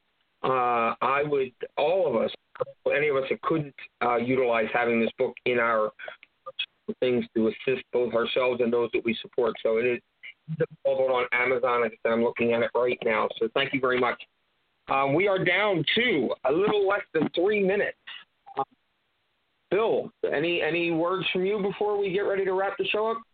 All of us, any of us that couldn't utilize having this book in our things to assist both ourselves and those that we support. So it is available on Amazon. Like I said, I'm looking at it right now. So thank you very much. We are down to a little less than 3 minutes. Bill, any words from you before we get ready to wrap the show up?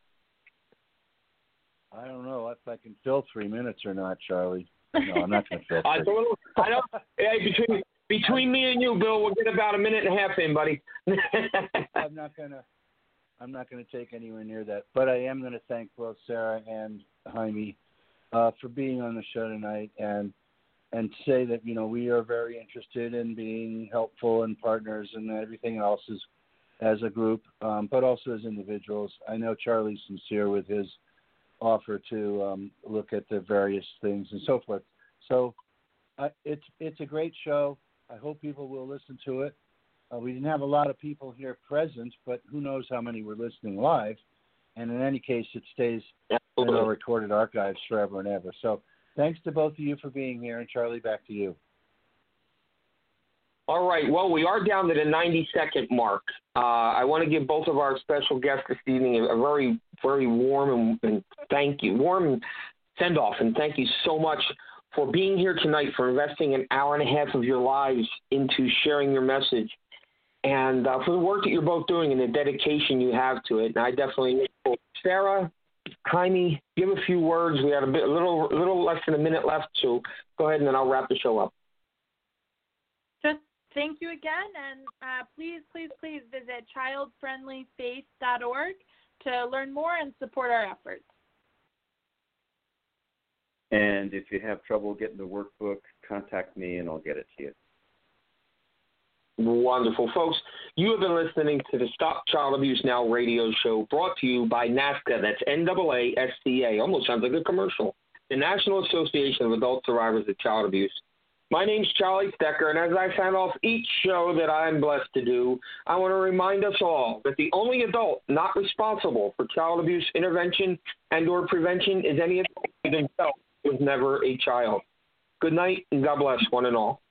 I don't know if I can fill 3 minutes or not, Charlie. No, I'm not going to fill 3 Hey, between me and you, Bill, we'll get about a minute and a half in, buddy. I'm not going to take anywhere near that. But I am going to thank both Sarah and Jaime for being on the show tonight and say that, we are very interested in being helpful and partners and everything else as a group, but also as individuals. I know Charlie's sincere with his offer to look at the various things and so forth. So it's a great show. I hope people will listen to it. We didn't have a lot of people here present, but who knows how many were listening live. And in any case, it stays in our recorded archives forever and ever. So thanks to both of you for being here. And Charlie, back to you. All right. Well, we are down to the 90-second mark. I want to give both of our special guests this evening a very, very warm and thank you, warm send-off, and thank you so much for being here tonight, for investing an hour and a half of your lives into sharing your message, and for the work that you're both doing and the dedication you have to it. And I definitely, Sarah, Jaime, give a few words. We had a little less than a minute left, so go ahead and then I'll wrap the show up. Just thank you again, and please visit childfriendlyfaith.org to learn more and support our efforts. And if you have trouble getting the workbook, contact me and I'll get it to you. Wonderful. Folks, you have been listening to the Stop Child Abuse Now radio show brought to you by NAASCA. That's NAASCA. Almost sounds like a commercial. The National Association of Adult Survivors of Child Abuse. My name's Charlie Stecker, and as I sign off each show that I'm blessed to do, I want to remind us all that the only adult not responsible for child abuse intervention and or prevention is any adult who himself was never a child. Good night, and God bless one and all.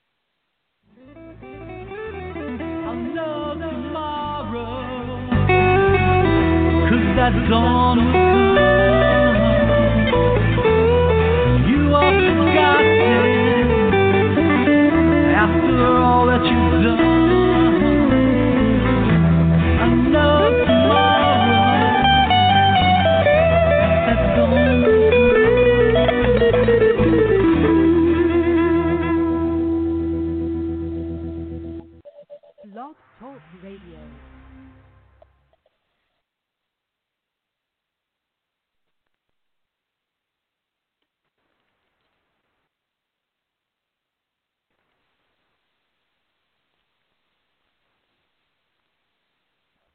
I'll know tomorrow, 'cause that dawn will come.